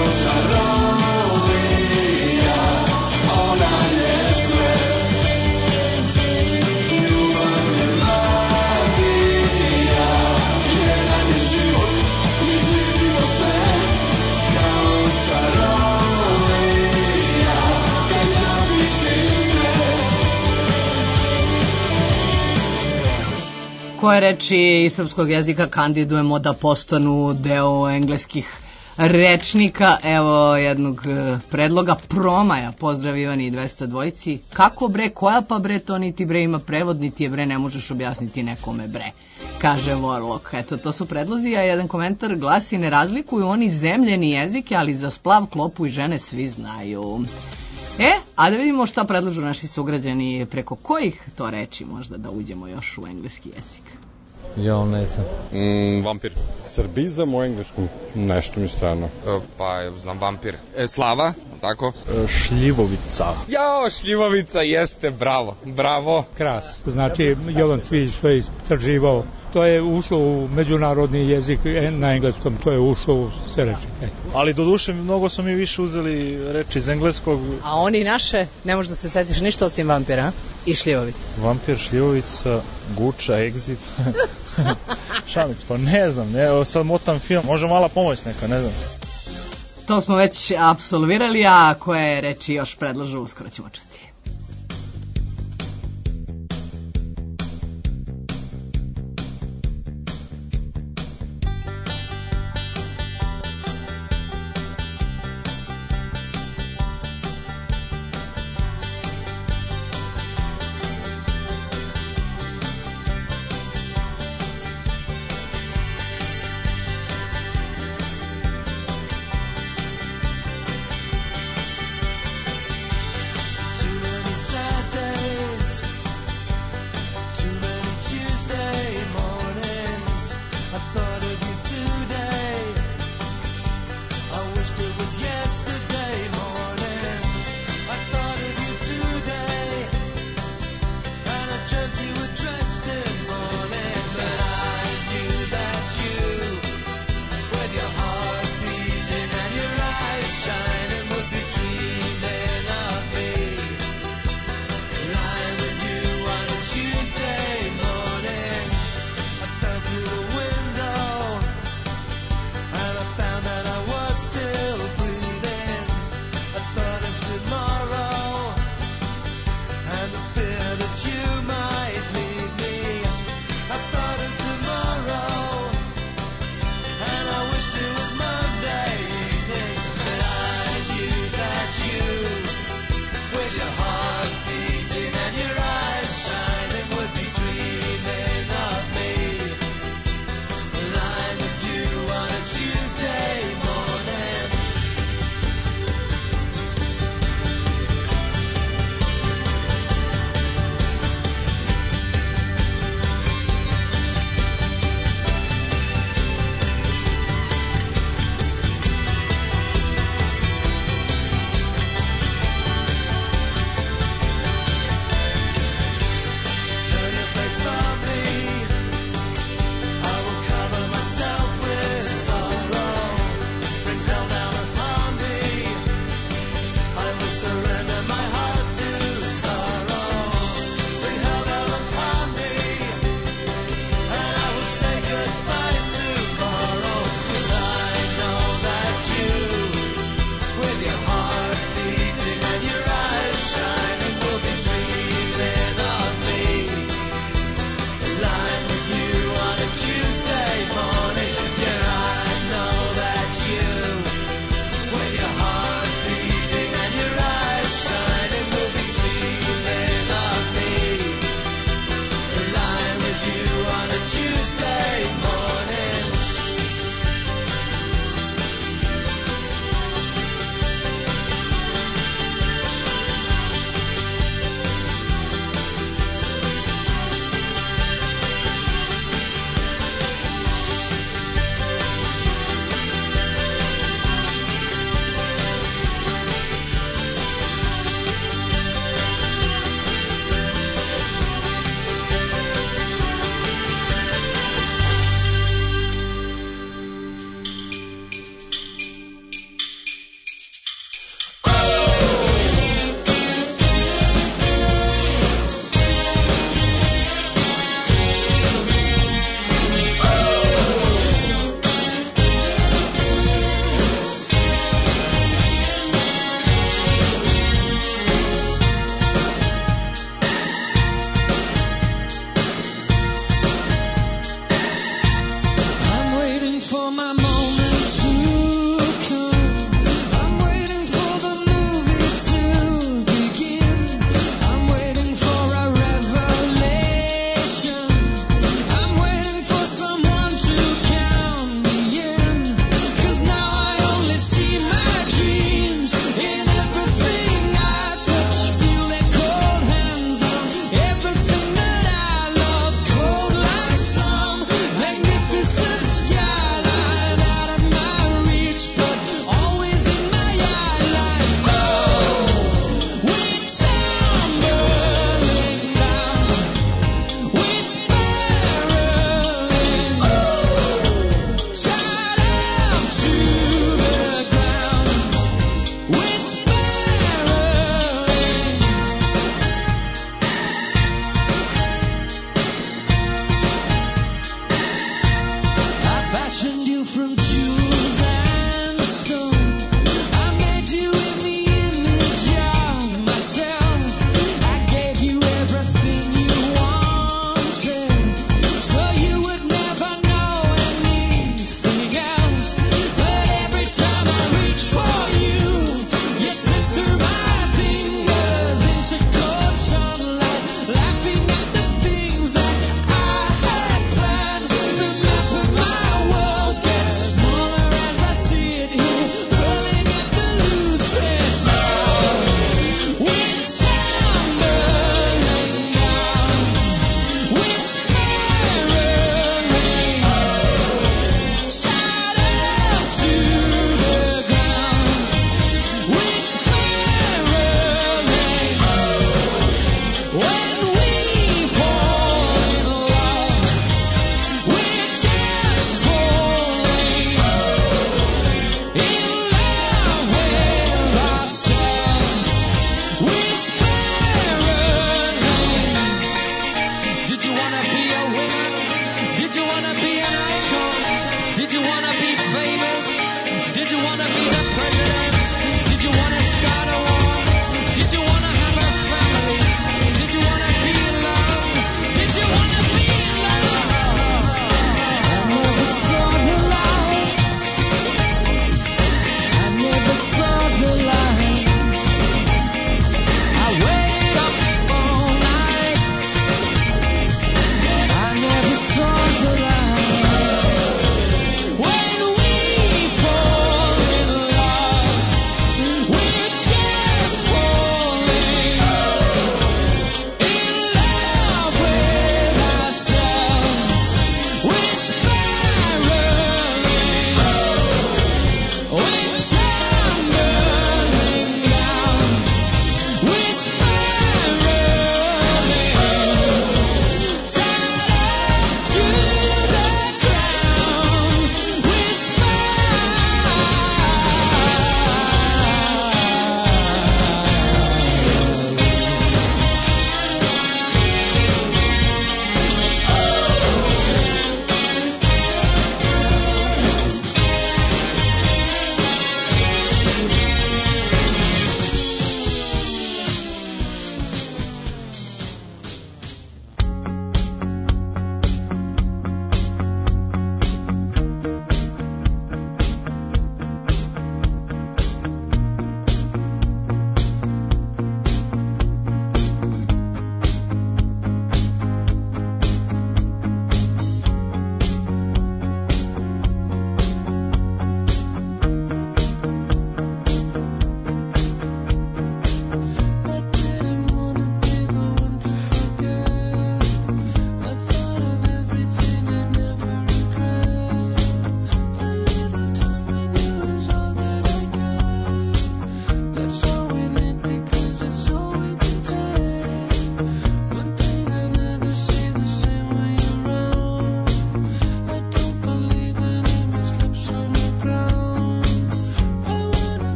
Speaker 5: čarolija, ona je sve. Ljubav je magija, jedan je život, mi živimo sve, kao čarolija, kad ja vidim te.
Speaker 4: Koje reči iz srpskog jezika kandidujemo da postanu deo engleskih rečnika? Evo jednog e, predloga promaja. Pozdrav Ivani i dvesta dvojici. Kako bre, koja pa bre, to niti bre ima prevod, niti je bre, ne možeš objasniti nekome bre, kaže Warlock. Eto, to su predlozi, a jedan komentar glasi: ne razlikuju oni zemljeni jezike, ali za splav, klopu i žene svi znaju. E, a da vidimo šta predlažu naši sugrađani, preko kojih to reči možda da uđemo još u engleski jezik.
Speaker 13: Ja ne znam.
Speaker 14: Mm, vampir.
Speaker 13: Srbizam u engleskom, nešto mi strano.
Speaker 14: E, pa, znam vampir. E, slava, tako?
Speaker 13: E, šljivovica.
Speaker 14: Jao, šljivovica, jeste, bravo, bravo.
Speaker 15: Kras. Znači, Jovan Cvijić to je istraživao. To je ušlo u međunarodni jezik na engleskom, to je ušlo u sve rečnike.
Speaker 7: Ali do duše mnogo smo mi više uzeli reči iz engleskog.
Speaker 8: A oni naše, ne možeš da se setiš ništa osim vampira i šljivovica.
Speaker 7: Vampir, šljivovica, guča, exit. Šalic, pa ne znam, ne, evo sad motam film, može mala pomoć neka, ne znam.
Speaker 4: To smo već apsolvirali, a koje reči još predlažu, uskoro ćemo čuti.
Speaker 5: To
Speaker 6: fashioned you from jewels and stone. I made you in the image of myself. I gave you everything you wanted, so you would never know anything else. But every time I reach for you, you slip through my fingers into cold sunlight, laughing at the things that I had planned. The map of my world gets smaller as I sit here, pulling at the loose threads now. With tumbling down, with spiraling, tied up to the ground. With spiraling, when we fall in love, we're just falling in love with ourselves. With spiraling. Did you wanna be a winner? Did you wanna be an icon? Did you wanna be famous? Did you wanna be the president? Did you wanna start a war? Did you wanna have a family? Did you wanna be in love? Did you wanna be in love? I never saw the light. I never saw the light. I waited up all night. I never saw the light. When we fall in love, we're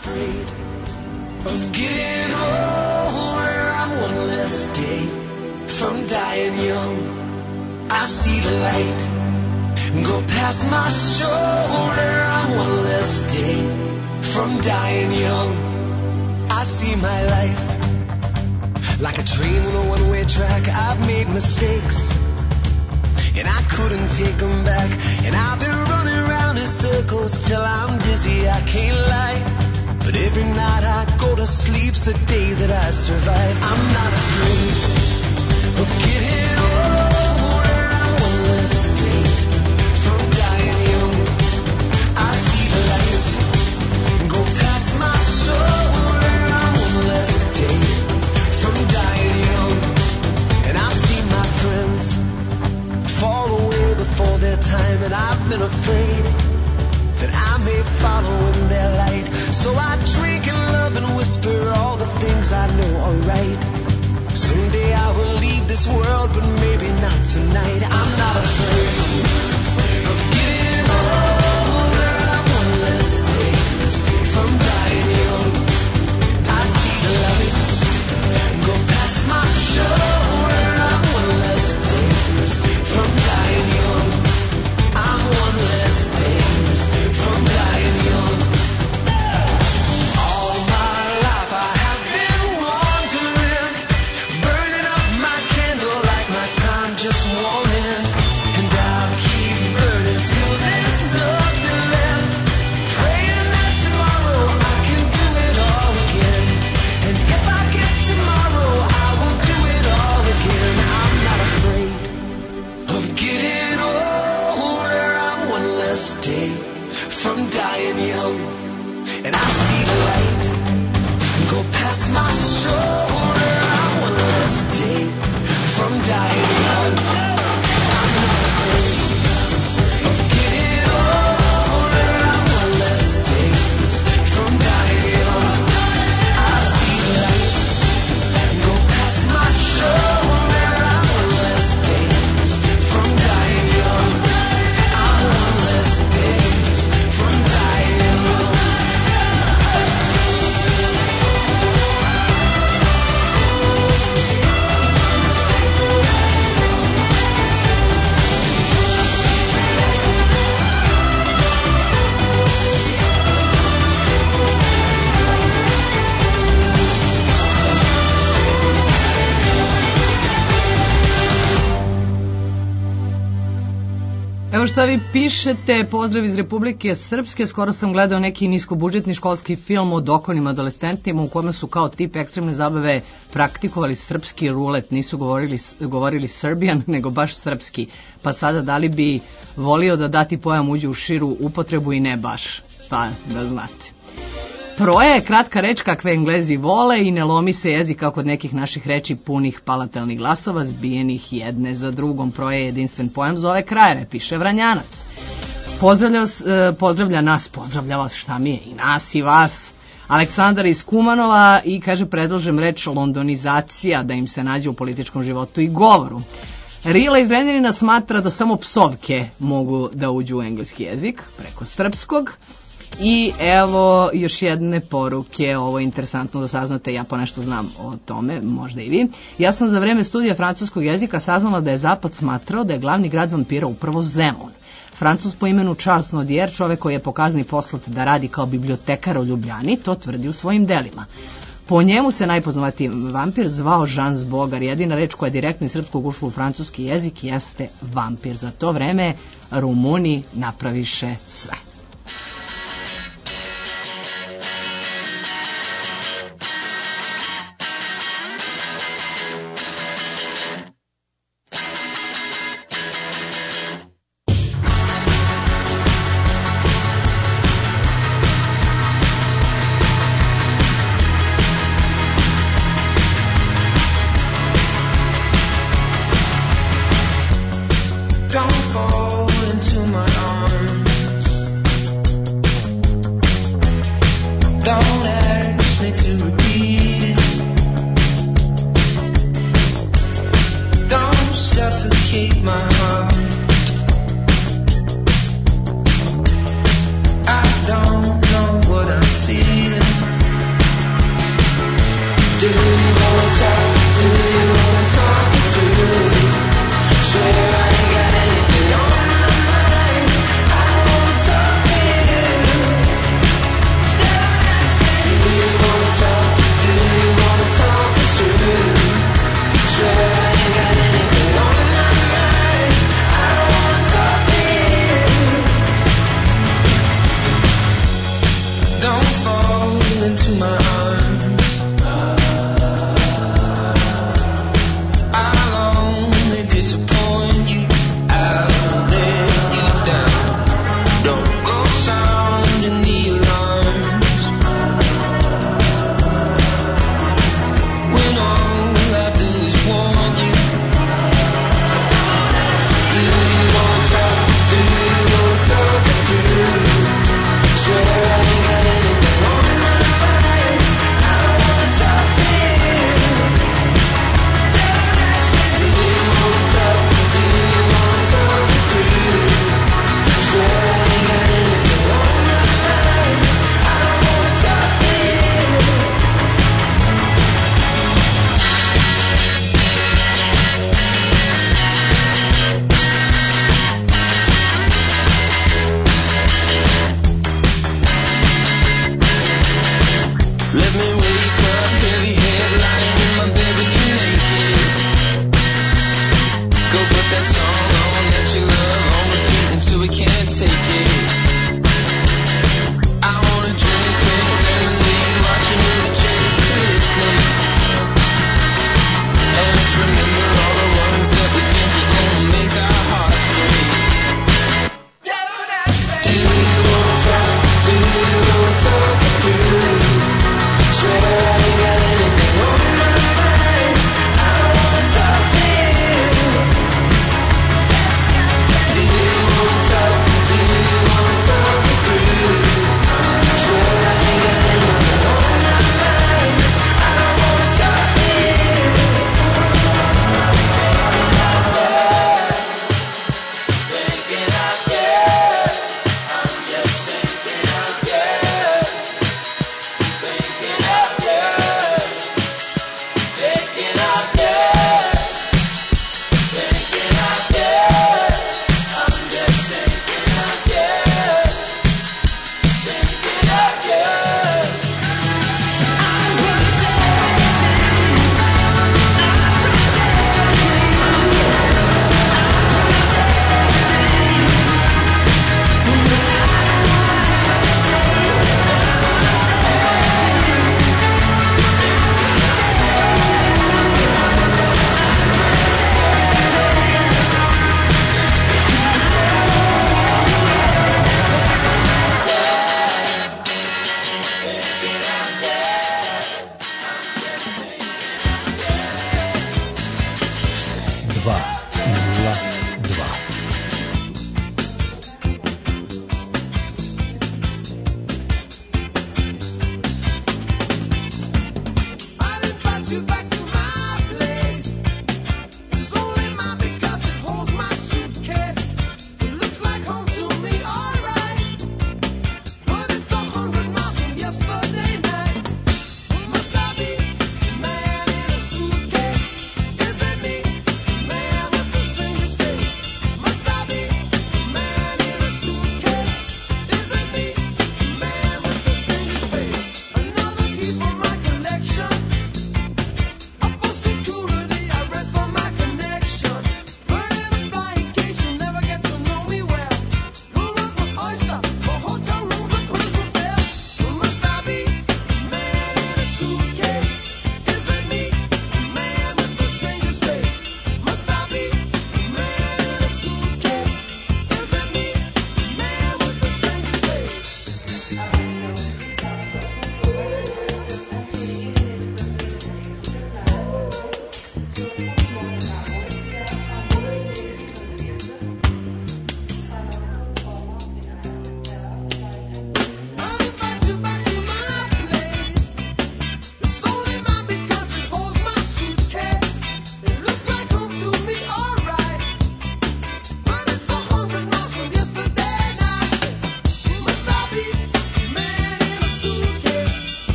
Speaker 5: afraid of getting older. I'm one less day from dying young. I see the light go past my shoulder. I'm one less day from dying young. I see my life like a train on a one-way track. I've made mistakes and I couldn't take them back. And I've been running around in circles till I'm dizzy, I can't lie. But every night I go to sleep's a day that I survive. I'm not afraid of getting older. I'm one less day from dying young. I see the light go past my shoulder. I'm one less day from dying young. And I've seen my friends fall away before their time, and I've been afraid that I may follow in their light. So I drink and love and whisper all the things I know are right. Someday I will leave this world, but maybe not tonight. I'm not afraid of getting older. I'm one less day from dying young. I see the lights go past my shoulder. I'm one less day from dying young. I'm one less day from dying young. All my life I have been wandering, burning up my candle like my time just won't end. And I'll keep burning till there's nothing left, praying that tomorrow I can do it all again. And if I get tomorrow, I will do it all again. I'm not afraid of getting older. I'm one less day from dying young. And I see the light go past my shoulder. I'm one less day from dying young. I'm not afraid of getting older. I'm one less day from dying young. I see the lights go past my shoulder. I'm one less day from dying young. I'm one less day from dying young.
Speaker 4: Evo šta vi pišete, pozdrav iz Republike Srpske. Skoro sam gledao neki niskobudžetni školski film o dokonim adolescentima u kome su kao tip ekstremne zabave praktikovali srpski rulet. Nisu govorili, govorili Serbian, nego baš srpski. Pa sada da li bi volio da dati pojam uđe u širu upotrebu i ne baš? Pa da znate. Proje je kratka reč kakve Englezi vole i ne lomi se jezik kao kod nekih naših reči punih palatelnih glasova, zbijenih jedne za drugom. Proje je jedinstven pojam za ove krajeve, piše Vranjanac. Pozdravlja, pozdravlja nas, pozdravlja vas, šta mi je, i nas i vas. Aleksandar iz Kumanova i kaže predlažem reč londonizacija da im se nađe u političkom životu i govoru. Rila iz Renjanina smatra da samo psovke mogu da uđu u engleski jezik preko srpskog. I evo još jedne poruke, ovo je interesantno da saznate, ja ponešto znam o tome, možda i vi. Ja sam za vreme studija francuskog jezika saznala da je Zapad smatrao da je glavni grad vampira upravo Zemun. Francuz po imenu Charles Nodier, čovek koji je po kazni poslat da radi kao bibliotekar u Ljubljani, to tvrdi u svojim delima. Po njemu se najpoznatiji vampir zvao Jean Zbogar. Jedina reč koja je direktno iz srpskog ušla u francuski jezik jeste vampir. Za to vreme Rumuni napraviše sve.
Speaker 5: Don't fall into my arms.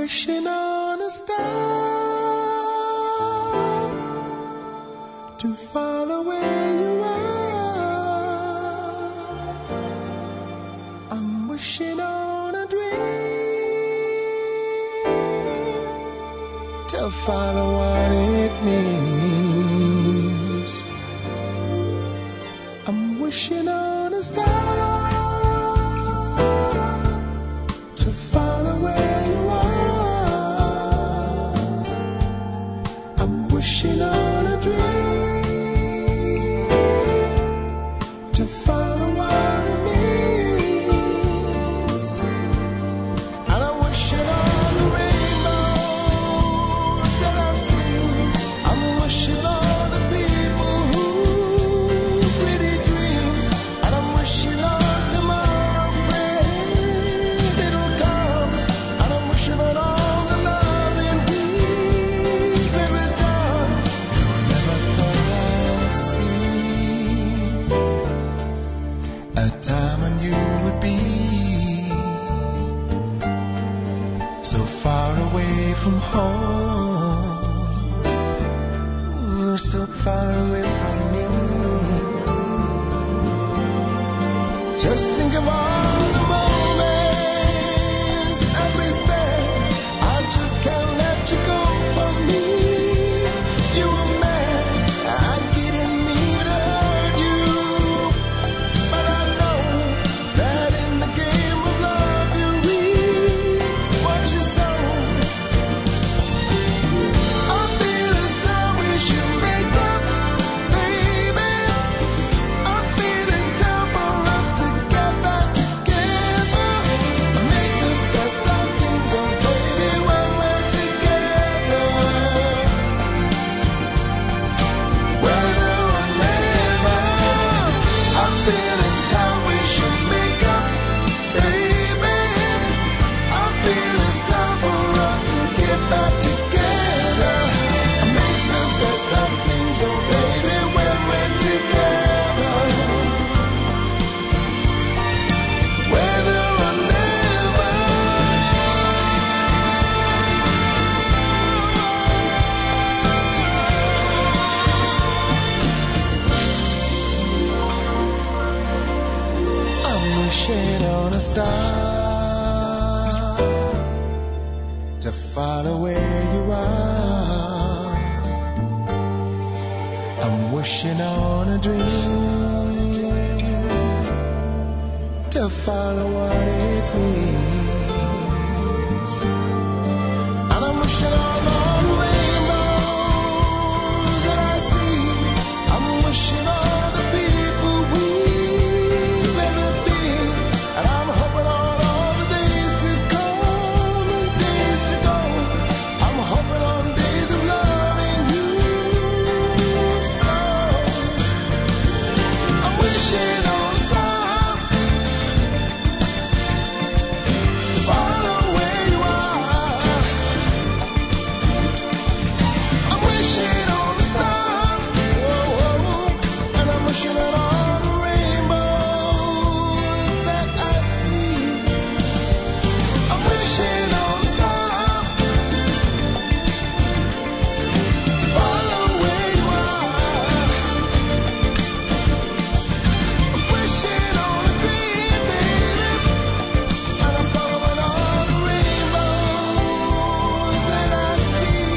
Speaker 9: wishing on a star to follow where you are. I'm wishing on a dream to follow what it means. I'm wishing on a star to follow where you are. I'm wishing on a dream to follow what it means. And I'm wishing on the rainbows that I've seen. I'm wishing on the people who really dream. And I'm wishing on tomorrow, praying it'll come. And I'm wishing on all the loving we've ever done. Never thought I'd see a time when you would be so far away from home, so far away from me. Just think of all the moments that we spent. I just can't let you go from me. You were mad, I didn't mean to hurt you, but I know that in the game of love you reap what you sow. I feel as though we should make up, baby. I feel it's time for us to get back together. Make the best of things, oh baby, when we're together. Whether or never, I feel it's time we should make up, baby. I feel it's time for us to get back together. Make the best of things, oh baby, when we're together. Whether or never. I'm wishing on a star to follow where you are. I'm wishing on a dream to follow what it means. And I'm wishing on all the rainbows that I see. I'm wishing on the people we've ever been. And I'm hoping on all the days to come and days to go. I'm hoping on days of loving you so. I'm wishing on a star to follow where you are. I'm wishing on a star, whoa, and I'm wishing on all the rainbows that I see. I'm wishing on a star to follow where you are. I'm wishing on a dream, baby, and I'm following all the rainbows that I see.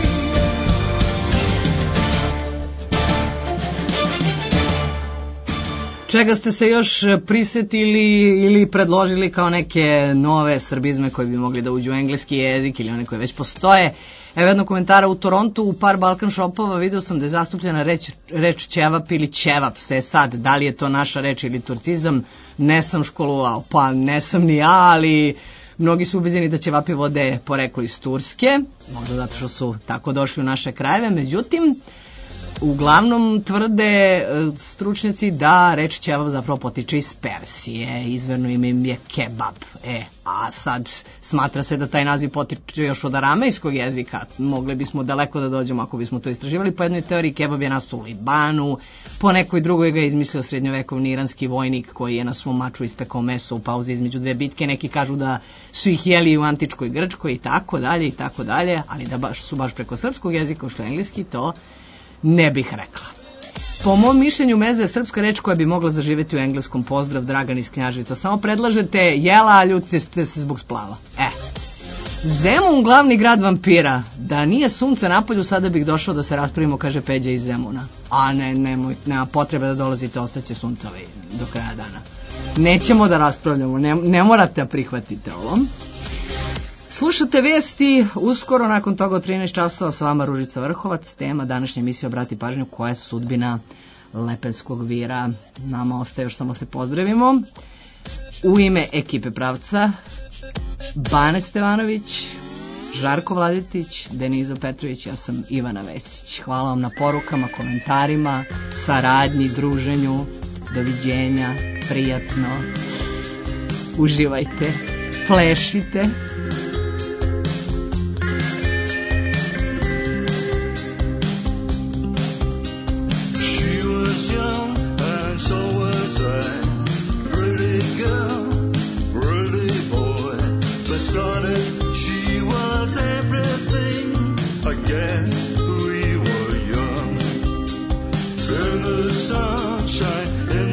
Speaker 4: Čega ste se još prisetili ili predložili kao neke nove srbizme koje bi mogli da uđu u engleski jezik ili one koje već postoje? Evo jednog komentara: u Torontu u par Balkan shopova video sam da je zastupljena reč, reč ćevap ili ćevap. Se sad, da li je to naša reč ili turcizam, ne sam školovao. Pa ne sam ni ja, ali mnogi su ubeđeni da ćevapi vode poreklo iz Turske, možda zato što su tako došli u naše krajeve. Međutim, Uglavnom tvrde e, stručnjaci da reč ćevap zapravo potiče iz Persije, izverno ime im je kebab. E, a sad smatra se da taj naziv potiče još od aramejskog jezika. Mogli bismo daleko da dođemo ako bismo to istraživali. Po jednoj teoriji kebab je nastao u Libanu, po nekoj drugoj ga je izmislio srednjovekovni iranski vojnik koji je na svom maču ispekao meso u pauzi između dve bitke. Neki kažu da su ih jeli u antičkoj Grčkoj i tako dalje i tako dalje, ali da baš su baš preko srpskog jezika što je engleski, to ne bih rekla. Po mom mišljenju meza je srpska reč koja bi mogla zaživjeti u engleskom. Pozdrav, Dragan iz Knjaževca. Samo predlažete jela, a ljutite ste se zbog splava. E. Zemun, glavni grad vampira. Da nije sunce napolju, sada bih došao da se raspravimo, kaže Peđa iz Zemuna. A ne, nemoj, nema potrebe da dolazite, ostaće suncovi do kraja dana. Nećemo da raspravljamo, ne, ne morate da prihvatite ovo. Slušate vesti, uskoro nakon toga od trinaest časova sa vama Ružica Vrhovac. Tema današnje emisije obrati pažnju koja je sudbina Lepenskog vira. Nama ostaje još samo se pozdravimo. U ime ekipe Pravca, Bane Stevanović, Žarko Vladetić, Denizo Petrović, ja sam Ivana Vesić. Hvala vam na porukama, komentarima, saradnji, druženju. Doviđenja, prijatno. Uživajte, plešite.
Speaker 19: Sunshine in